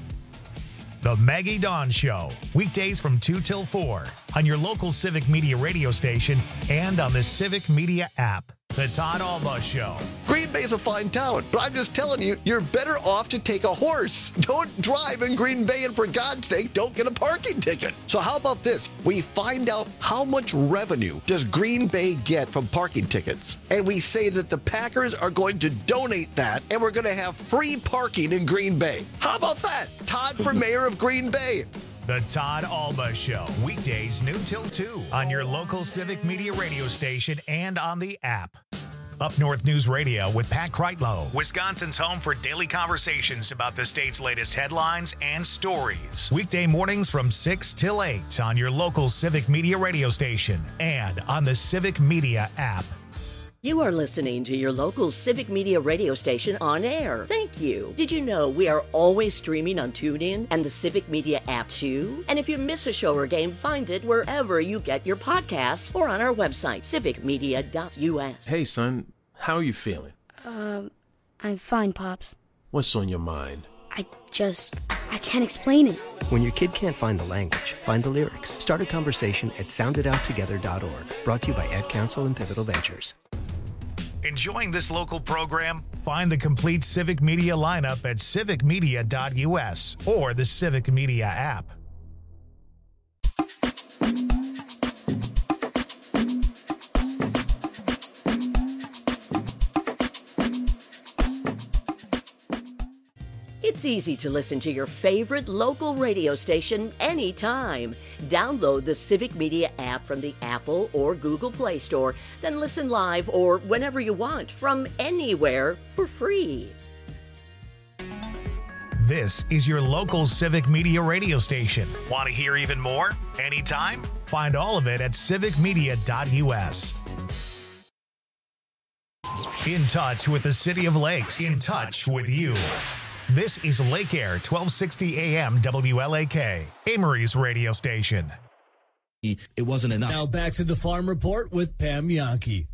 The Maggie Dawn Show. Weekdays from two till four on your local Civic Media radio station and on the Civic Media app. The Todd Alba Show. Green Bay's a fine town, but I'm just telling you, you're better off to take a horse. Don't drive in Green Bay, and for God's sake, don't get a parking ticket. So how about this? We find out how much revenue does Green Bay get from parking tickets, and we say that the Packers are going to donate that, and we're going to have free parking in Green Bay. How about that? Todd for mayor of Green Bay. The Todd Alba Show. Weekdays noon till two on your local Civic Media radio station and on the app. Up North News Radio with Pat Kreitlow, Wisconsin's home for daily conversations about the state's latest headlines and stories. Weekday mornings from six till eight on your local Civic Media radio station and on the Civic Media app. You are listening to your local Civic Media radio station on air. Thank you. Did you know we are always streaming on TuneIn and the Civic Media app too? And if you miss a show or game, find it wherever you get your podcasts or on our website, civic media dot u s. Hey, son, how are you feeling? Um, I'm fine, Pops. What's on your mind? I just... I can't explain it. When your kid can't find the language, find the lyrics. Start a conversation at sound it out together dot org. Brought to you by Ad Council and Pivotal Ventures. Enjoying this local program? Find the complete Civic Media lineup at civic media dot u s or the Civic Media app. It's easy to listen to your favorite local radio station anytime. Download the Civic Media app from the Apple or Google Play Store, then listen live or whenever you want from anywhere for free. This is your local Civic Media radio station. Want to hear even more? Anytime? Find all of it at civic media dot u s. In touch with the City of Lakes. In touch with you. This is Lake Air, twelve sixty A M W L A K, Amory's radio station. It wasn't enough. Now back to the Farm Report with Pam Yankee.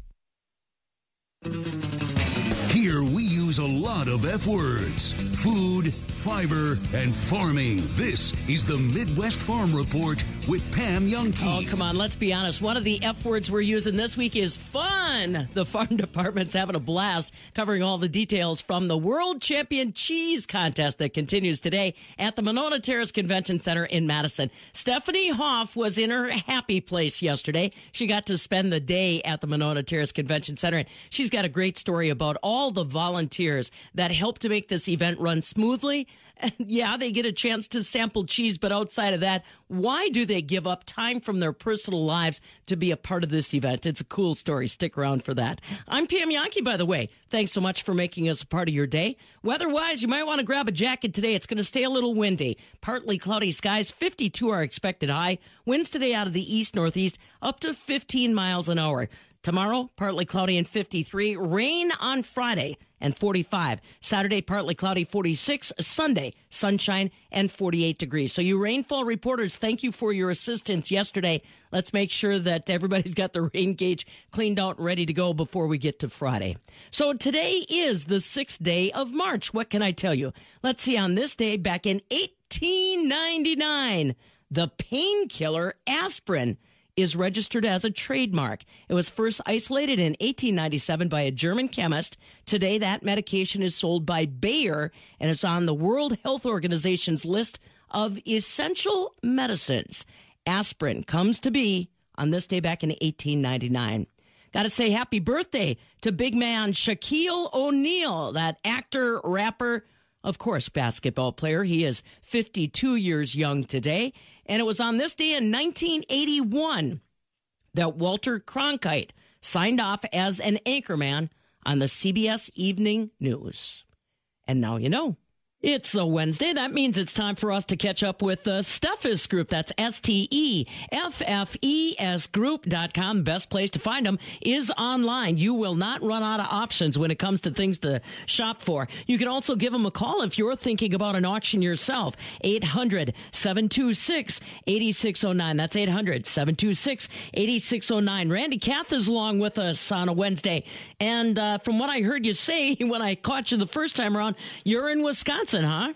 Here we use a lot of F words: food, fiber, and farming. This is the Midwest Farm Report with Pam Yankee. Oh, come on, let's be honest. One of the F words we're using this week is fun. The farm department's having a blast covering all the details from the World Champion Cheese Contest that continues today at the Monona Terrace Convention Center in Madison. Stephanie Hoff was in her happy place yesterday. She got to spend the day at the Monona Terrace Convention Center, and she's got a great story about all the volunteers that helped to make this event run smoothly. And yeah, they get a chance to sample cheese, but outside of that, why do they give up time from their personal lives to be a part of this event? It's a cool story. Stick around for that. I'm Pam Yankee, by the way. Thanks so much for making us a part of your day. Weather-wise, you might want to grab a jacket today. It's going to stay a little windy. Partly cloudy skies, fifty-two are expected high. Winds today out of the east-northeast, up to fifteen miles an hour. Tomorrow, partly cloudy and fifty-three. Rain on Friday and forty-five. Saturday, partly cloudy, forty-six. Sunday, sunshine and forty-eight degrees. So you rainfall reporters, thank you for your assistance yesterday. Let's make sure that everybody's got the rain gauge cleaned out and ready to go before we get to Friday. So today is the sixth day of March. What can I tell you? Let's see, on this day back in eighteen ninety-nine, the painkiller aspirin is registered as a trademark. It was first isolated in eighteen ninety-seven by a German chemist. Today, that medication is sold by Bayer, and it's on the World Health Organization's list of essential medicines. Aspirin comes to be on this day back in eighteen ninety-nine. Got to say happy birthday to big man Shaquille O'Neal, that actor, rapper, of course, basketball player. He is fifty-two years young today. And it was on this day in nineteen eighty-one that Walter Cronkite signed off as an anchorman on the C B S Evening News. And now you know. It's a Wednesday. That means it's time for us to catch up with the Steffes Group. That's S T E F F E S group dot com. Best place to find them is online. You will not run out of options when it comes to things to shop for. You can also give them a call if you're thinking about an auction yourself. eight hundred, seven two six, eight six zero nine. That's eight hundred, seven two six, eight six zero nine. Randy Kath is along with us on a Wednesday. And uh, from what I heard you say when I caught you the first time around, you're in Wisconsin, huh?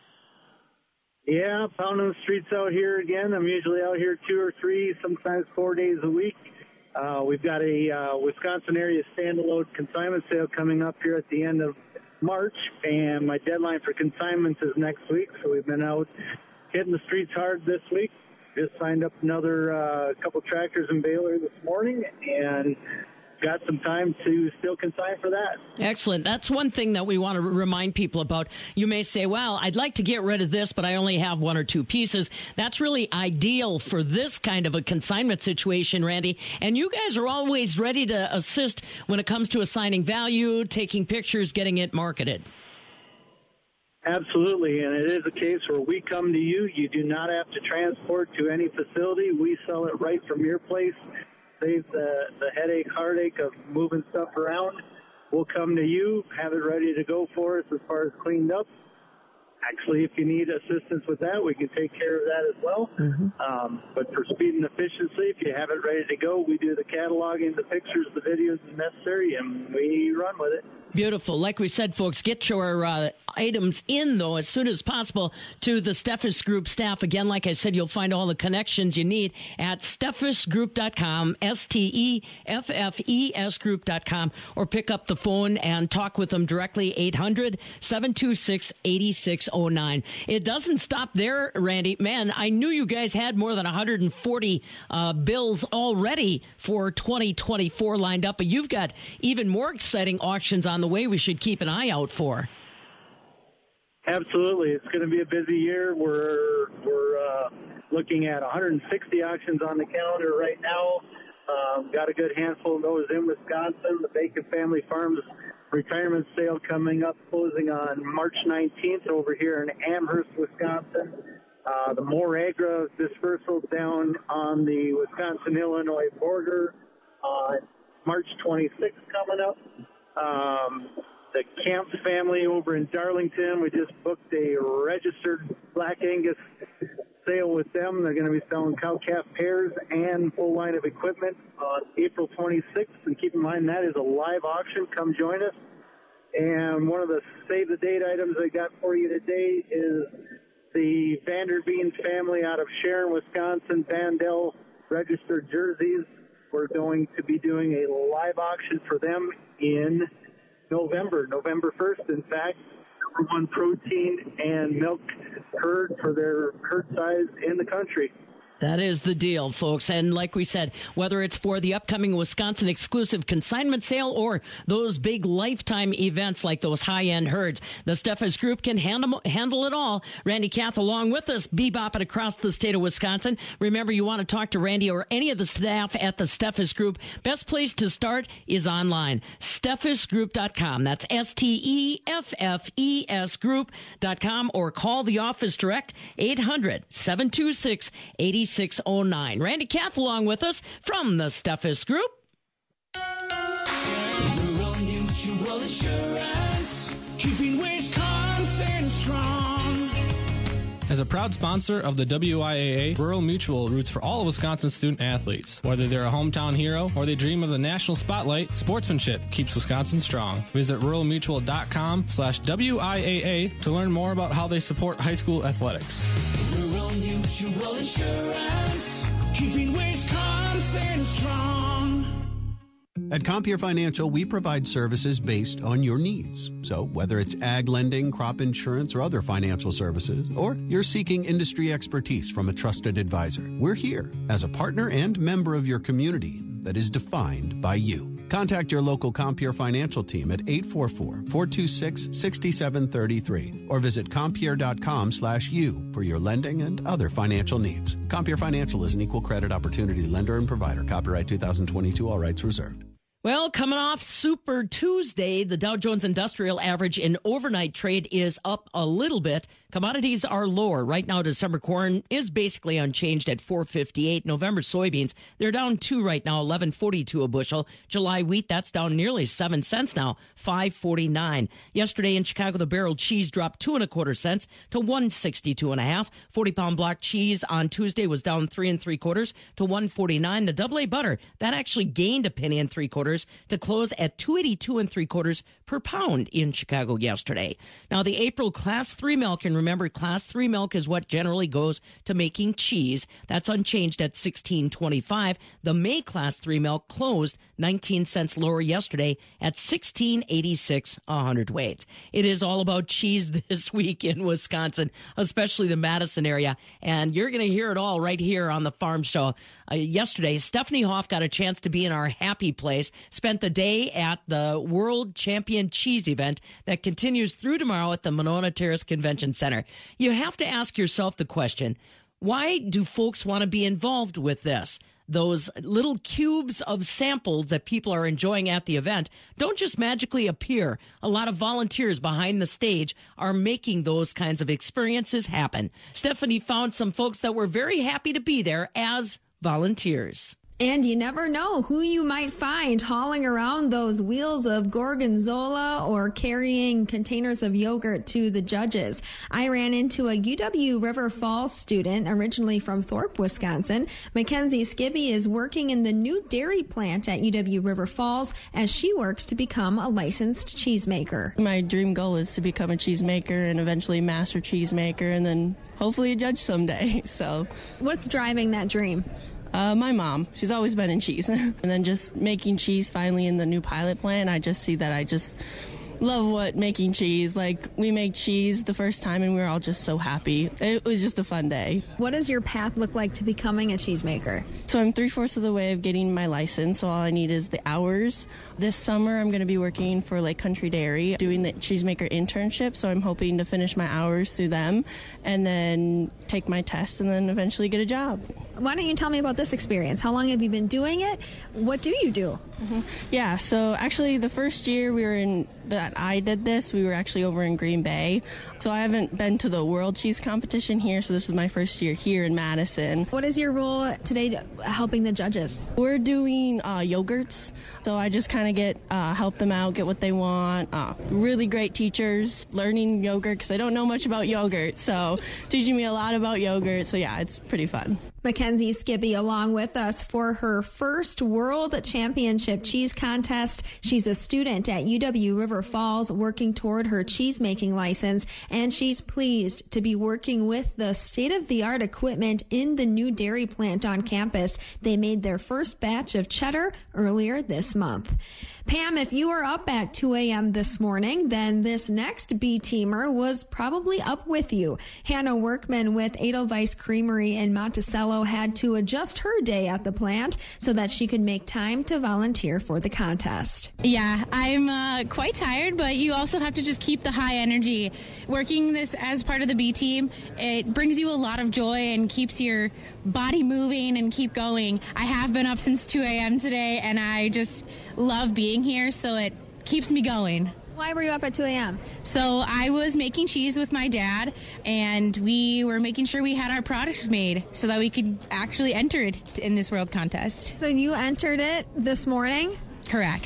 Yeah, pounding the streets out here again. I'm usually out here two or three, sometimes four days a week. Uh, we've got a uh, Wisconsin area standalone consignment sale coming up here at the end of March, and my deadline for consignments is next week. So we've been out hitting the streets hard this week. Just signed up another uh, couple tractors in Baylor this morning, and got some time to still consign for that. Excellent. That's one thing that we want to remind people about. You may say, well, I'd like to get rid of this, but I only have one or two pieces. That's really ideal for this kind of a consignment situation, Randy. And you guys are always ready to assist when it comes to assigning value, taking pictures, getting it marketed. Absolutely, and it is a case where we come to you. You do not have to transport to any facility. We sell it right from your place. Save the, the headache, heartache of moving stuff around. We'll come to you, have it ready to go for us as far as cleaned up. actually, if you need assistance with that, we can take care of that as well. Mm-hmm. Um, but for speed and efficiency, if you have it ready to go, we do the cataloging, the pictures, the videos as necessary, and we run with it. Beautiful. Like we said, folks, get your uh, items in, though, as soon as possible to the Steffes Group staff. Again, like I said, you'll find all the connections you need at steffes group dot com, S T E F F E S group dot com, or pick up the phone and talk with them directly, eight hundred, seven two six, eight six zero nine. It doesn't stop there, Randy. Man, I knew you guys had more than one hundred forty uh, bills already for twenty twenty-four lined up, but you've got even more exciting auctions on the way we should keep an eye out for. Absolutely. It's going to be a busy year. We're we're uh, looking at one hundred sixty auctions on the calendar right now. Um, got a good handful of those in Wisconsin. The Bacon Family Farms retirement sale coming up, closing on March nineteenth over here in Amherst, Wisconsin. Uh, the More Agra dispersal down on the Wisconsin-Illinois border on March twenty-sixth coming up. Um, the Camps family over in Darlington, we just booked a registered Black Angus sale with them. They're going to be selling cow-calf pairs and full line of equipment on April twenty-sixth. And keep in mind, that is a live auction. Come join us. And one of the save-the-date items I got for you today is the Vanderveen family out of Sharon, Wisconsin, Vandell registered jerseys. We're going to be doing a live auction for them in November, November first, in fact. Number one protein and milk herd for their herd size in the country. That is the deal, folks. And like we said, whether it's for the upcoming Wisconsin exclusive consignment sale or those big lifetime events like those high-end herds, the Steffes Group can handle, handle it all. Randy Kath along with us, bebopping across the state of Wisconsin. Remember, you want to talk to Randy or any of the staff at the Steffes Group. Best place to start is online, steffes group dot com. That's S T E F F E S group dot com, or call the office direct, eight hundred, seven two six, eight six zero nine. Randy Kath along with us from the Steffes Group. Rural Mutual Insurance, keeping Wisconsin strong. As a proud sponsor of the W I A A, Rural Mutual roots for all of Wisconsin's student athletes. Whether they're a hometown hero or they dream of the national spotlight, sportsmanship keeps Wisconsin strong. Visit rural mutual dot com slash W I A A to learn more about how they support high school athletics. Rural Mutual Insurance, keeping Wisconsin strong. At Compeer Financial, we provide services based on your needs. So whether it's ag lending, crop insurance, or other financial services, or you're seeking industry expertise from a trusted advisor, we're here as a partner and member of your community that is defined by you. Contact your local Compeer Financial team at eight four four, four two six, six seven three three or visit compeer dot com slash you for your lending and other financial needs. Compeer Financial is an equal credit opportunity lender and provider. Copyright two thousand twenty-two, all rights reserved. Well, coming off Super Tuesday, the Dow Jones Industrial Average in overnight trade is up a little bit. Commodities are lower. Right now, December corn is basically unchanged at four fifty-eight. November soybeans, they're down two right now, eleven forty-two a bushel. July wheat, that's down nearly seven cents now, five forty-nine. Yesterday in Chicago, the barrel cheese dropped two and a quarter cents to one sixty-two and a half. forty pound block cheese on Tuesday was down three and three quarters to one forty-nine. The double A butter, that actually gained a penny and three quarters to close at two eighty-two and three quarters per pound in Chicago yesterday. Now, the April Class three milk, and remember, Class three milk is what generally goes to making cheese. That's unchanged at sixteen twenty-five. The May Class three milk closed nineteen cents lower yesterday at sixteen eighty-six a hundredweight. It is all about cheese this week in Wisconsin, especially the Madison area, and you're going to hear it all right here on the Farm Show. Uh, yesterday, Stephanie Hoff got a chance to be in our happy place, spent the day at the World Champion Cheese event that continues through tomorrow at the Monona Terrace Convention Center. You have to ask yourself the question, why do folks want to be involved with this? Those little cubes of samples that people are enjoying at the event don't just magically appear. A lot of volunteers behind the stage are making those kinds of experiences happen. Stephanie found some folks that were very happy to be there as volunteers. And you never know who you might find hauling around those wheels of gorgonzola or carrying containers of yogurt to the judges. I ran into a U W River Falls student, originally from Thorpe, Wisconsin. Mackenzie Skibby is working in the new dairy plant at U W River Falls as she works to become a licensed cheesemaker. My dream goal is to become a cheesemaker and eventually master cheesemaker and then hopefully a judge someday. So, what's driving that dream? Uh, my mom. She's always been in cheese. And then just making cheese finally in the new pilot plant, I just see that I just love what making cheese. Like, we make cheese the first time and we were all just so happy. It was just a fun day. What does your path look like to becoming a cheesemaker? So I'm three-fourths of the way of getting my license, so all I need is the hours. This summer I'm going to be working for Lake Country Dairy, doing the cheesemaker internship, so I'm hoping to finish my hours through them and then take my test and then eventually get a job. Why don't you tell me about this experience? How long have you been doing it? What do you do? Mm-hmm. Yeah, so actually the first year we were in that I did this, we were actually over in Green Bay. So I haven't been to the World Cheese Competition here, so this is my first year here in Madison. What is your role today helping the judges? We're doing uh, yogurts, so I just kind of get uh, help them out, get what they want. Uh, really great teachers, learning yogurt because I don't know much about yogurt, so teaching me a lot about yogurt. So yeah, it's pretty fun. Mackenzie Skibby along with us for her first World Championship Cheese Contest. She's a student at U W River Falls working toward her cheese-making license, and she's pleased to be working with the state-of-the-art equipment in the new dairy plant on campus. They made their first batch of cheddar earlier this month. Pam, if you were up at two a.m. this morning, then this next B-teamer was probably up with you. Hannah Workman with Edelweiss Creamery in Monticello had to adjust her day at the plant so that she could make time to volunteer for the contest. Yeah, I'm uh, quite tired, but you also have to just keep the high energy. Working this as part of the B-team, it brings you a lot of joy and keeps your body moving and keep going. I have been up since two a.m. today, and I just love being here, so it keeps me going. Why were you up at two a.m.? So I was making cheese with my dad, and we were making sure we had our products made so that we could actually enter it in this world contest. So you entered it this morning? Correct.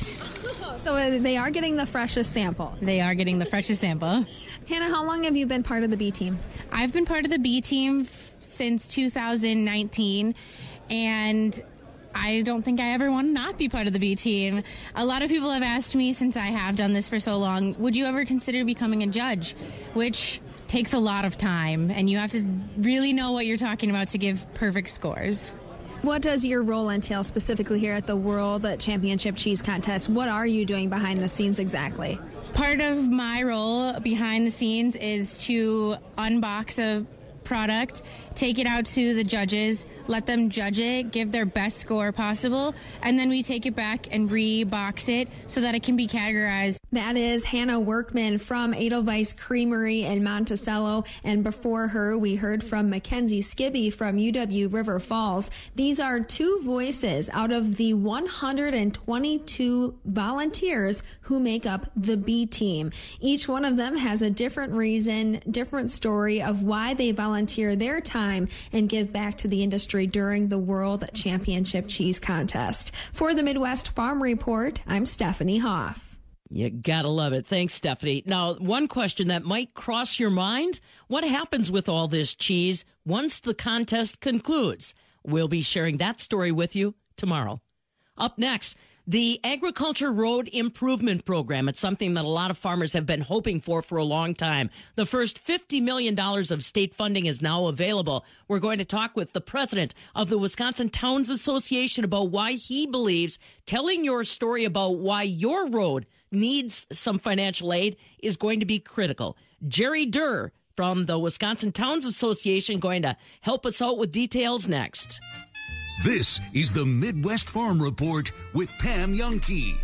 So they are getting the freshest sample. They are getting the freshest sample. Hannah, how long have you been part of the B team? I've been part of the B team since two thousand nineteen, and I don't think I ever want to not be part of the B team. A lot of people have asked me, since I have done this for so long, would you ever consider becoming a judge? Which takes a lot of time, and you have to really know what you're talking about to give perfect scores. What does your role entail specifically here at the World Championship Cheese Contest? What are you doing behind the scenes exactly? Part of my role behind the scenes is to unbox a product, take it out to the judges, let them judge it, give their best score possible, and then we take it back and re-box it so that it can be categorized. That is Hannah Workman from Edelweiss Creamery in Monticello, and before her we heard from Mackenzie Skibby from U W River Falls. These are two voices out of the one hundred twenty-two volunteers who make up the B team. Each one of them has a different reason, different story of why they volunteer their time and give back to the industry during the World Championship Cheese Contest. For the Midwest Farm Report, I'm Stephanie Hoff. You gotta love it. Thanks, Stephanie. Now, one question that might cross your mind: what happens with all this cheese once the contest concludes? We'll be sharing that story with you tomorrow. Up next, the Agriculture Road Improvement Program. It's something that a lot of farmers have been hoping for for a long time. The first fifty million dollars of state funding is now available. We're going to talk with the president of the Wisconsin Towns Association about why he believes telling your story about why your road needs some financial aid is going to be critical. Jerry Durr from the Wisconsin Towns Association going to help us out with details next. This is the Midwest Farm Report with Pam Jahnke.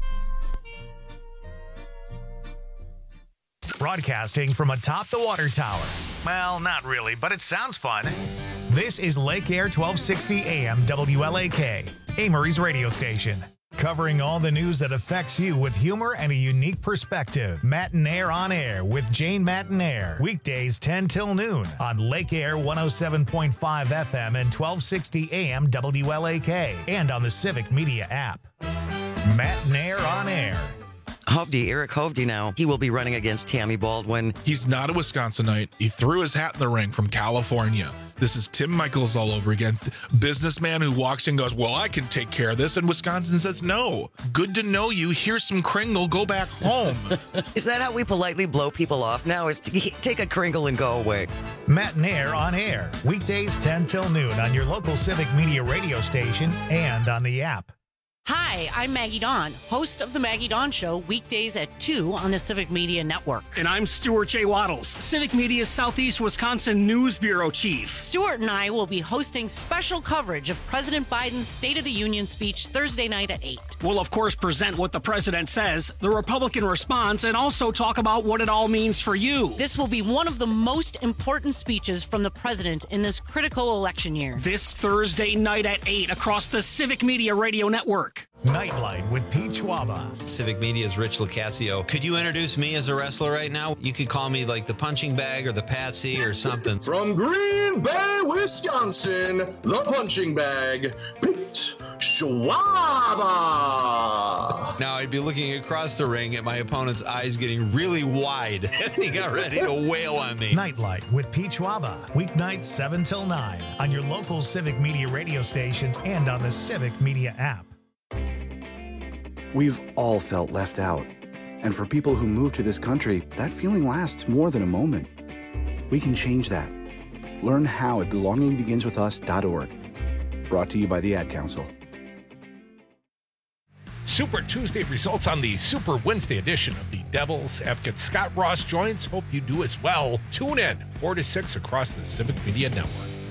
Broadcasting from atop the water tower. Well, not really, but it sounds fun. This is Lake Air twelve sixty A M W L A K, Amory's radio station. covering all the news that affects you with humor and a unique perspective. Matt and Air on Air with Jane Matt and Air. Weekdays ten till noon on Lake Air one oh seven point five F M and twelve sixty A M W L A K and on the Civic Media app. Matt and Air on Air. Hovde, Eric Hovde now, he will be running against Tammy Baldwin. He's not a Wisconsinite. He threw his hat in the ring from California. This is Tim Michaels all over again. Businessman who walks in and goes, well, I can take care of this. And Wisconsin says, no. Good to know you. Here's some Kringle. Go back home. Is that how we politely blow people off now? Is to take a Kringle and go away? Matt and Air on Air. Weekdays ten till noon on your local Civic Media radio station and on the app. Hi, I'm Maggie Dawn, host of The Maggie Dawn Show, weekdays at two on the Civic Media Network. And I'm Stuart J. Waddles, Civic Media's Southeast Wisconsin News Bureau Chief. Stuart and I will be hosting special coverage of President Biden's State of the Union speech Thursday night at eight. We'll, of course, present what the president says, the Republican response, and also talk about what it all means for you. This will be one of the most important speeches from the president in this critical election year. This Thursday night at eight across the Civic Media Radio Network. Nightlight with Pete Schwaba. Civic Media's Rich Lucasio. Could you introduce me as a wrestler right now? You could call me like the punching bag or the patsy or something. From Green Bay, Wisconsin, the punching bag, Pete Schwaba. Now I'd be looking across the ring at my opponent's eyes getting really wide as he got ready to wail on me. Nightlight with Pete Schwaba. Weeknights seven till nine on your local Civic Media radio station and on the Civic Media app. We've all felt left out. And for people who move to this country, that feeling lasts more than a moment. We can change that. Learn how at belonging begins with us dot org. Brought to you by the Ad Council. Super Tuesday results on the Super Wednesday edition of the Devil's Advocate. Scott Ross joins. Hope you do as well. Tune in four to six across the Civic Media Network.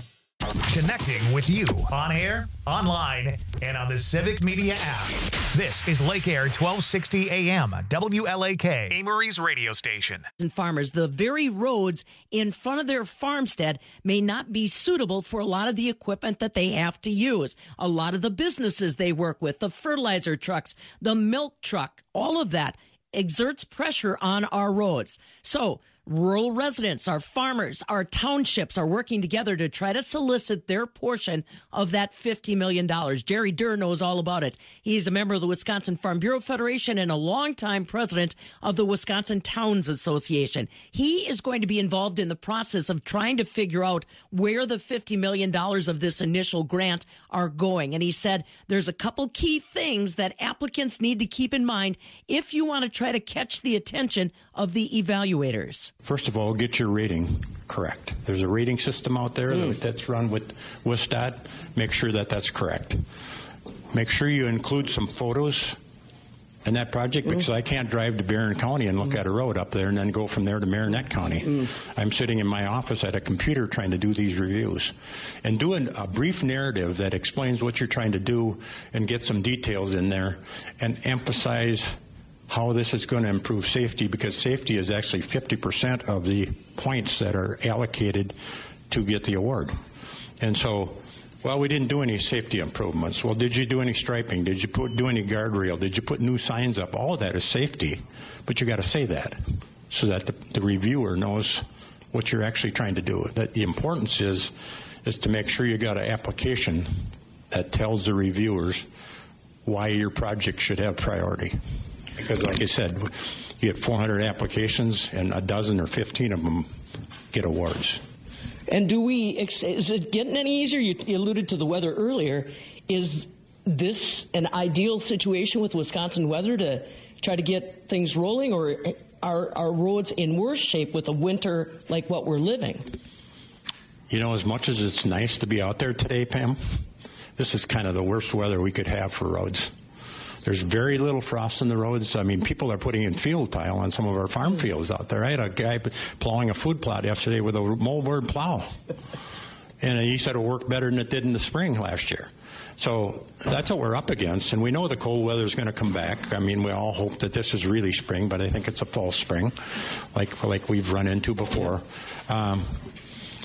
Connecting with you on air, online, and on the Civic Media app. This is Lake Air twelve sixty A M, W L A K, Amory's radio station. And farmers, the very roads in front of their farmstead may not be suitable for a lot of the equipment that they have to use. A lot of the businesses they work with, the fertilizer trucks, the milk truck, all of that exerts pressure on our roads. So rural residents, our farmers, our townships are working together to try to solicit their portion of that fifty million dollars. Jerry Durr knows all about it. He's a member of the Wisconsin Farm Bureau Federation and a longtime president of the Wisconsin Towns Association. He is going to be involved in the process of trying to figure out where the fifty million dollars of this initial grant are going. And he said there's a couple key things that applicants need to keep in mind if you want to try to catch the attention of the evaluators. First of all, get your rating correct. There's a rating system out there mm. that's run with WSDOT. Make sure that that's correct. Make sure you include some photos in that project, because mm. I can't drive to Barron County and look mm. at a road up there and then go from there to Marinette County. Mm. I'm sitting in my office at a computer trying to do these reviews. And doing a brief narrative that explains what you're trying to do and get some details in there and emphasize how this is going to improve safety, because safety is actually fifty percent of the points that are allocated to get the award. And so, well, we didn't do any safety improvements. Well, did you do any striping? Did you put, do any guardrail? Did you put new signs up? All of that is safety, but you got to say that so that the, the reviewer knows what you're actually trying to do. That the importance is is to make sure you got an application that tells the reviewers why your project should have priority. Because, like I said, you get four hundred applications, and a dozen or fifteen of them get awards. And do we, is it getting any easier? You, you alluded to the weather earlier. Is this an ideal situation with Wisconsin weather to try to get things rolling, or are our roads in worse shape with a winter like what we're living? You know, as much as it's nice to be out there today, Pam, this is kind of the worst weather we could have for roads. There's very little frost in the roads. I mean, people are putting in field tile on some of our farm fields out there. I had a guy plowing a food plot yesterday with a moldboard plow. And he said it worked better than it did in the spring last year. So that's what we're up against. And we know the cold weather is going to come back. I mean, we all hope that this is really spring, but I think it's a false spring, like like we've run into before. Um,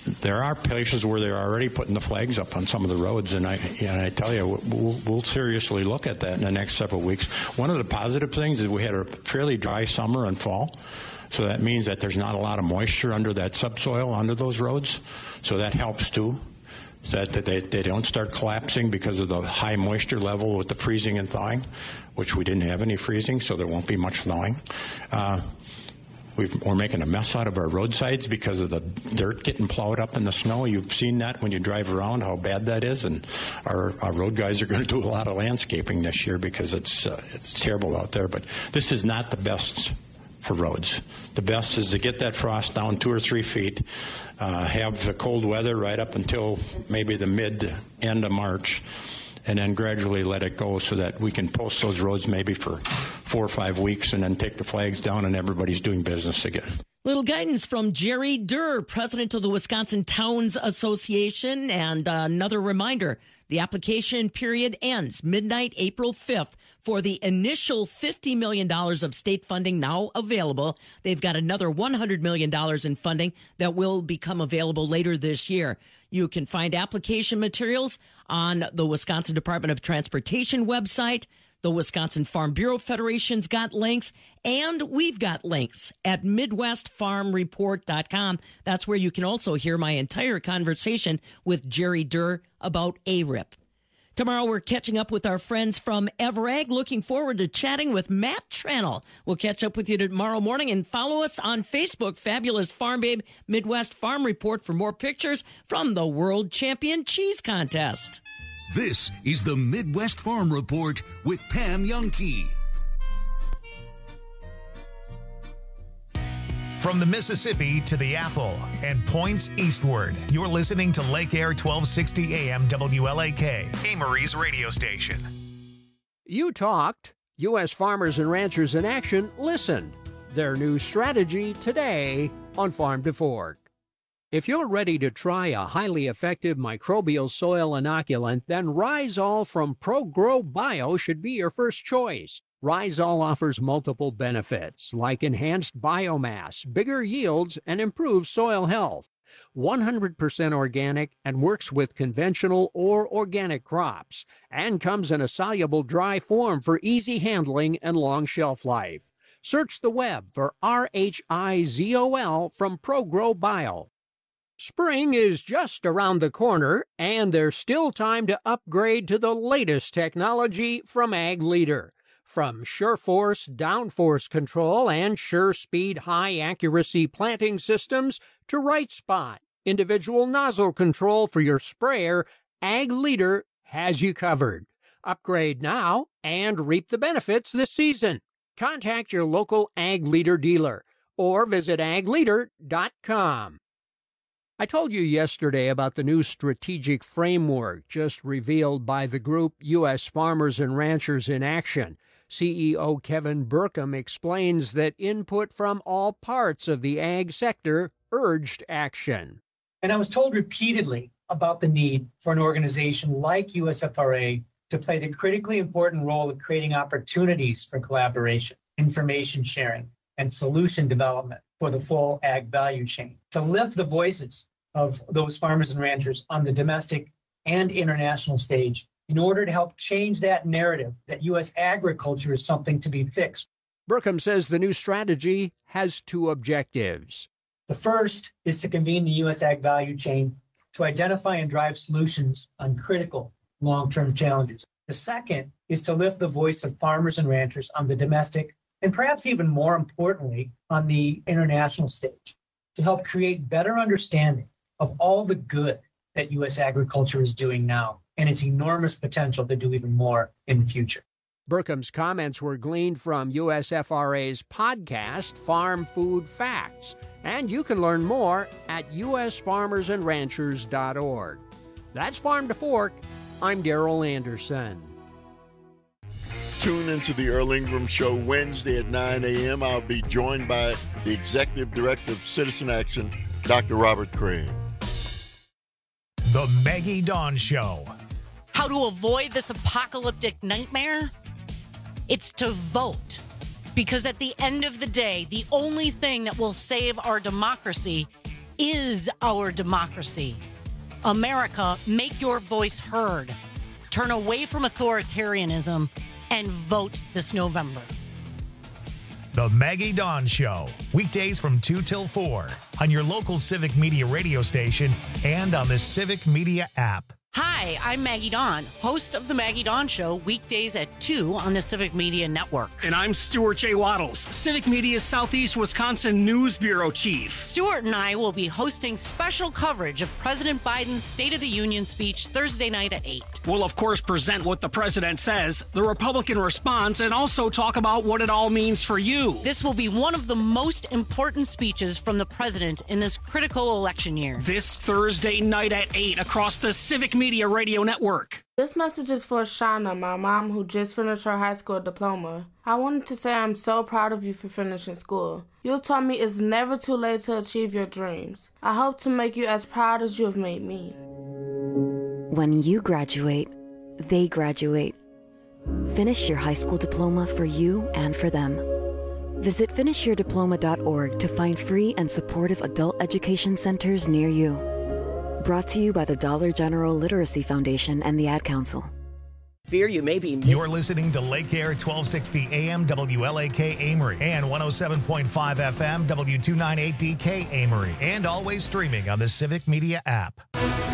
there are places where they're already putting the flags up on some of the roads, and I and I tell you, we'll, we'll seriously look at that in the next several weeks. One of the positive things is we had a fairly dry summer and fall, so that means that there's not a lot of moisture under that subsoil under those roads, so that helps too. So that they, they don't start collapsing because of the high moisture level with the freezing and thawing, which we didn't have any freezing, so there won't be much thawing. Uh, We've, we're making a mess out of our roadsides because of the dirt getting plowed up in the snow. You've seen that when you drive around, how bad that is. And our, our road guys are going to do a lot of landscaping this year because it's uh, it's terrible out there. But this is not the best for roads. The best is to get that frost down two or three feet, uh, have the cold weather right up until maybe the mid end of March, and then gradually let it go so that we can post those roads maybe for four or five weeks and then take the flags down and everybody's doing business again. Little guidance from Jerry Durr, president of the Wisconsin Towns Association. And uh, another reminder, the application period ends midnight April fifth for the initial fifty million dollars of state funding now available. They've got another one hundred million dollars in funding that will become available later this year. You can find application materials on the Wisconsin Department of Transportation website. The Wisconsin Farm Bureau Federation's got links, and we've got links at midwest farm report dot com. That's where you can also hear my entire conversation with Jerry Durr about A R I P. Tomorrow, we're catching up with our friends from Everag. Looking forward to chatting with Matt Tranel. We'll catch up with you tomorrow morning, and follow us on Facebook, Fabulous Farm Babe Midwest Farm Report, for more pictures from the World Champion Cheese Contest. This is the Midwest Farm Report with Pam Jahnke. From the Mississippi to the Apple and points eastward, you're listening to Lake Air twelve sixty A M W L A K, Amory's radio station. You talked. U S Farmers and Ranchers in Action listened. Their new strategy today on Farm to Fork. If you're ready to try a highly effective microbial soil inoculant, then Rhizol from ProGrow Bio should be your first choice. Rhizol offers multiple benefits, like enhanced biomass, bigger yields, and improved soil health. one hundred percent organic and works with conventional or organic crops, and comes in a soluble dry form for easy handling and long shelf life. Search the web for R H I Z O L from ProGrow Bio. Spring is just around the corner, and there's still time to upgrade to the latest technology from Ag Leader. From SureForce downforce control and SureSpeed high-accuracy planting systems to Right Spot, individual nozzle control for your sprayer, Ag Leader has you covered. Upgrade now and reap the benefits this season. Contact your local Ag Leader dealer or visit ag leader dot com. I told you yesterday about the new strategic framework just revealed by the group U S Farmers and Ranchers in Action. C E O Kevin Burkham explains that input from all parts of the ag sector urged action. And I was told repeatedly about the need for an organization like U S F R A to play the critically important role of creating opportunities for collaboration, information sharing, and solution development for the full ag value chain, to lift the voices of those farmers and ranchers on the domestic and international stage in order to help change that narrative that U S agriculture is something to be fixed. Burkham says the new strategy has two objectives. The first is to convene the U S ag value chain to identify and drive solutions on critical long-term challenges. The second is to lift the voice of farmers and ranchers on the domestic and perhaps even more importantly on the international stage to help create better understanding of all the good that U S agriculture is doing now and its enormous potential to do even more in the future. Burkham's comments were gleaned from U S F R A's podcast, Farm Food Facts, and you can learn more at u s farmers and ranchers dot org. That's Farm to Fork. I'm Darrell Anderson. Tune into the Earl Ingram Show Wednesday at nine a.m. I'll be joined by the Executive Director of Citizen Action, Doctor Robert Craig. The Maggie Dawn Show. How to avoid this apocalyptic nightmare? It's to vote. Because at the end of the day, the only thing that will save our democracy is our democracy. America, make your voice heard. Turn away from authoritarianism and vote this November. The Maggie Dawn Show, weekdays from two till four on your local Civic Media radio station and on the Civic Media app. Hi, I'm Maggie Dawn, host of The Maggie Dawn Show, weekdays at two on the Civic Media Network. And I'm Stuart J. Waddles, Civic Media's Southeast Wisconsin News Bureau Chief. Stuart and I will be hosting special coverage of President Biden's State of the Union speech Thursday night at eight. We'll, of course, present what the president says, the Republican response, and also talk about what it all means for you. This will be one of the most important speeches from the president in this critical election year. This Thursday night at eight across the Civic Media Radio Network. This message is for Shauna, my mom, who just finished her high school diploma. I wanted to say I'm so proud of you for finishing school. You taught me it's never too late to achieve your dreams. I hope to make you as proud as you have made me. When you graduate, they graduate. Finish your high school diploma for you and for them. Visit finish your diploma dot org to find free and supportive adult education centers near you. Brought to you by the Dollar General Literacy Foundation and the Ad Council. Fear you may be. You're listening to Lake Air twelve sixty A M W L A K Amory and one oh seven point five F M W two ninety-eight D K Amory, and always streaming on the Civic Media app.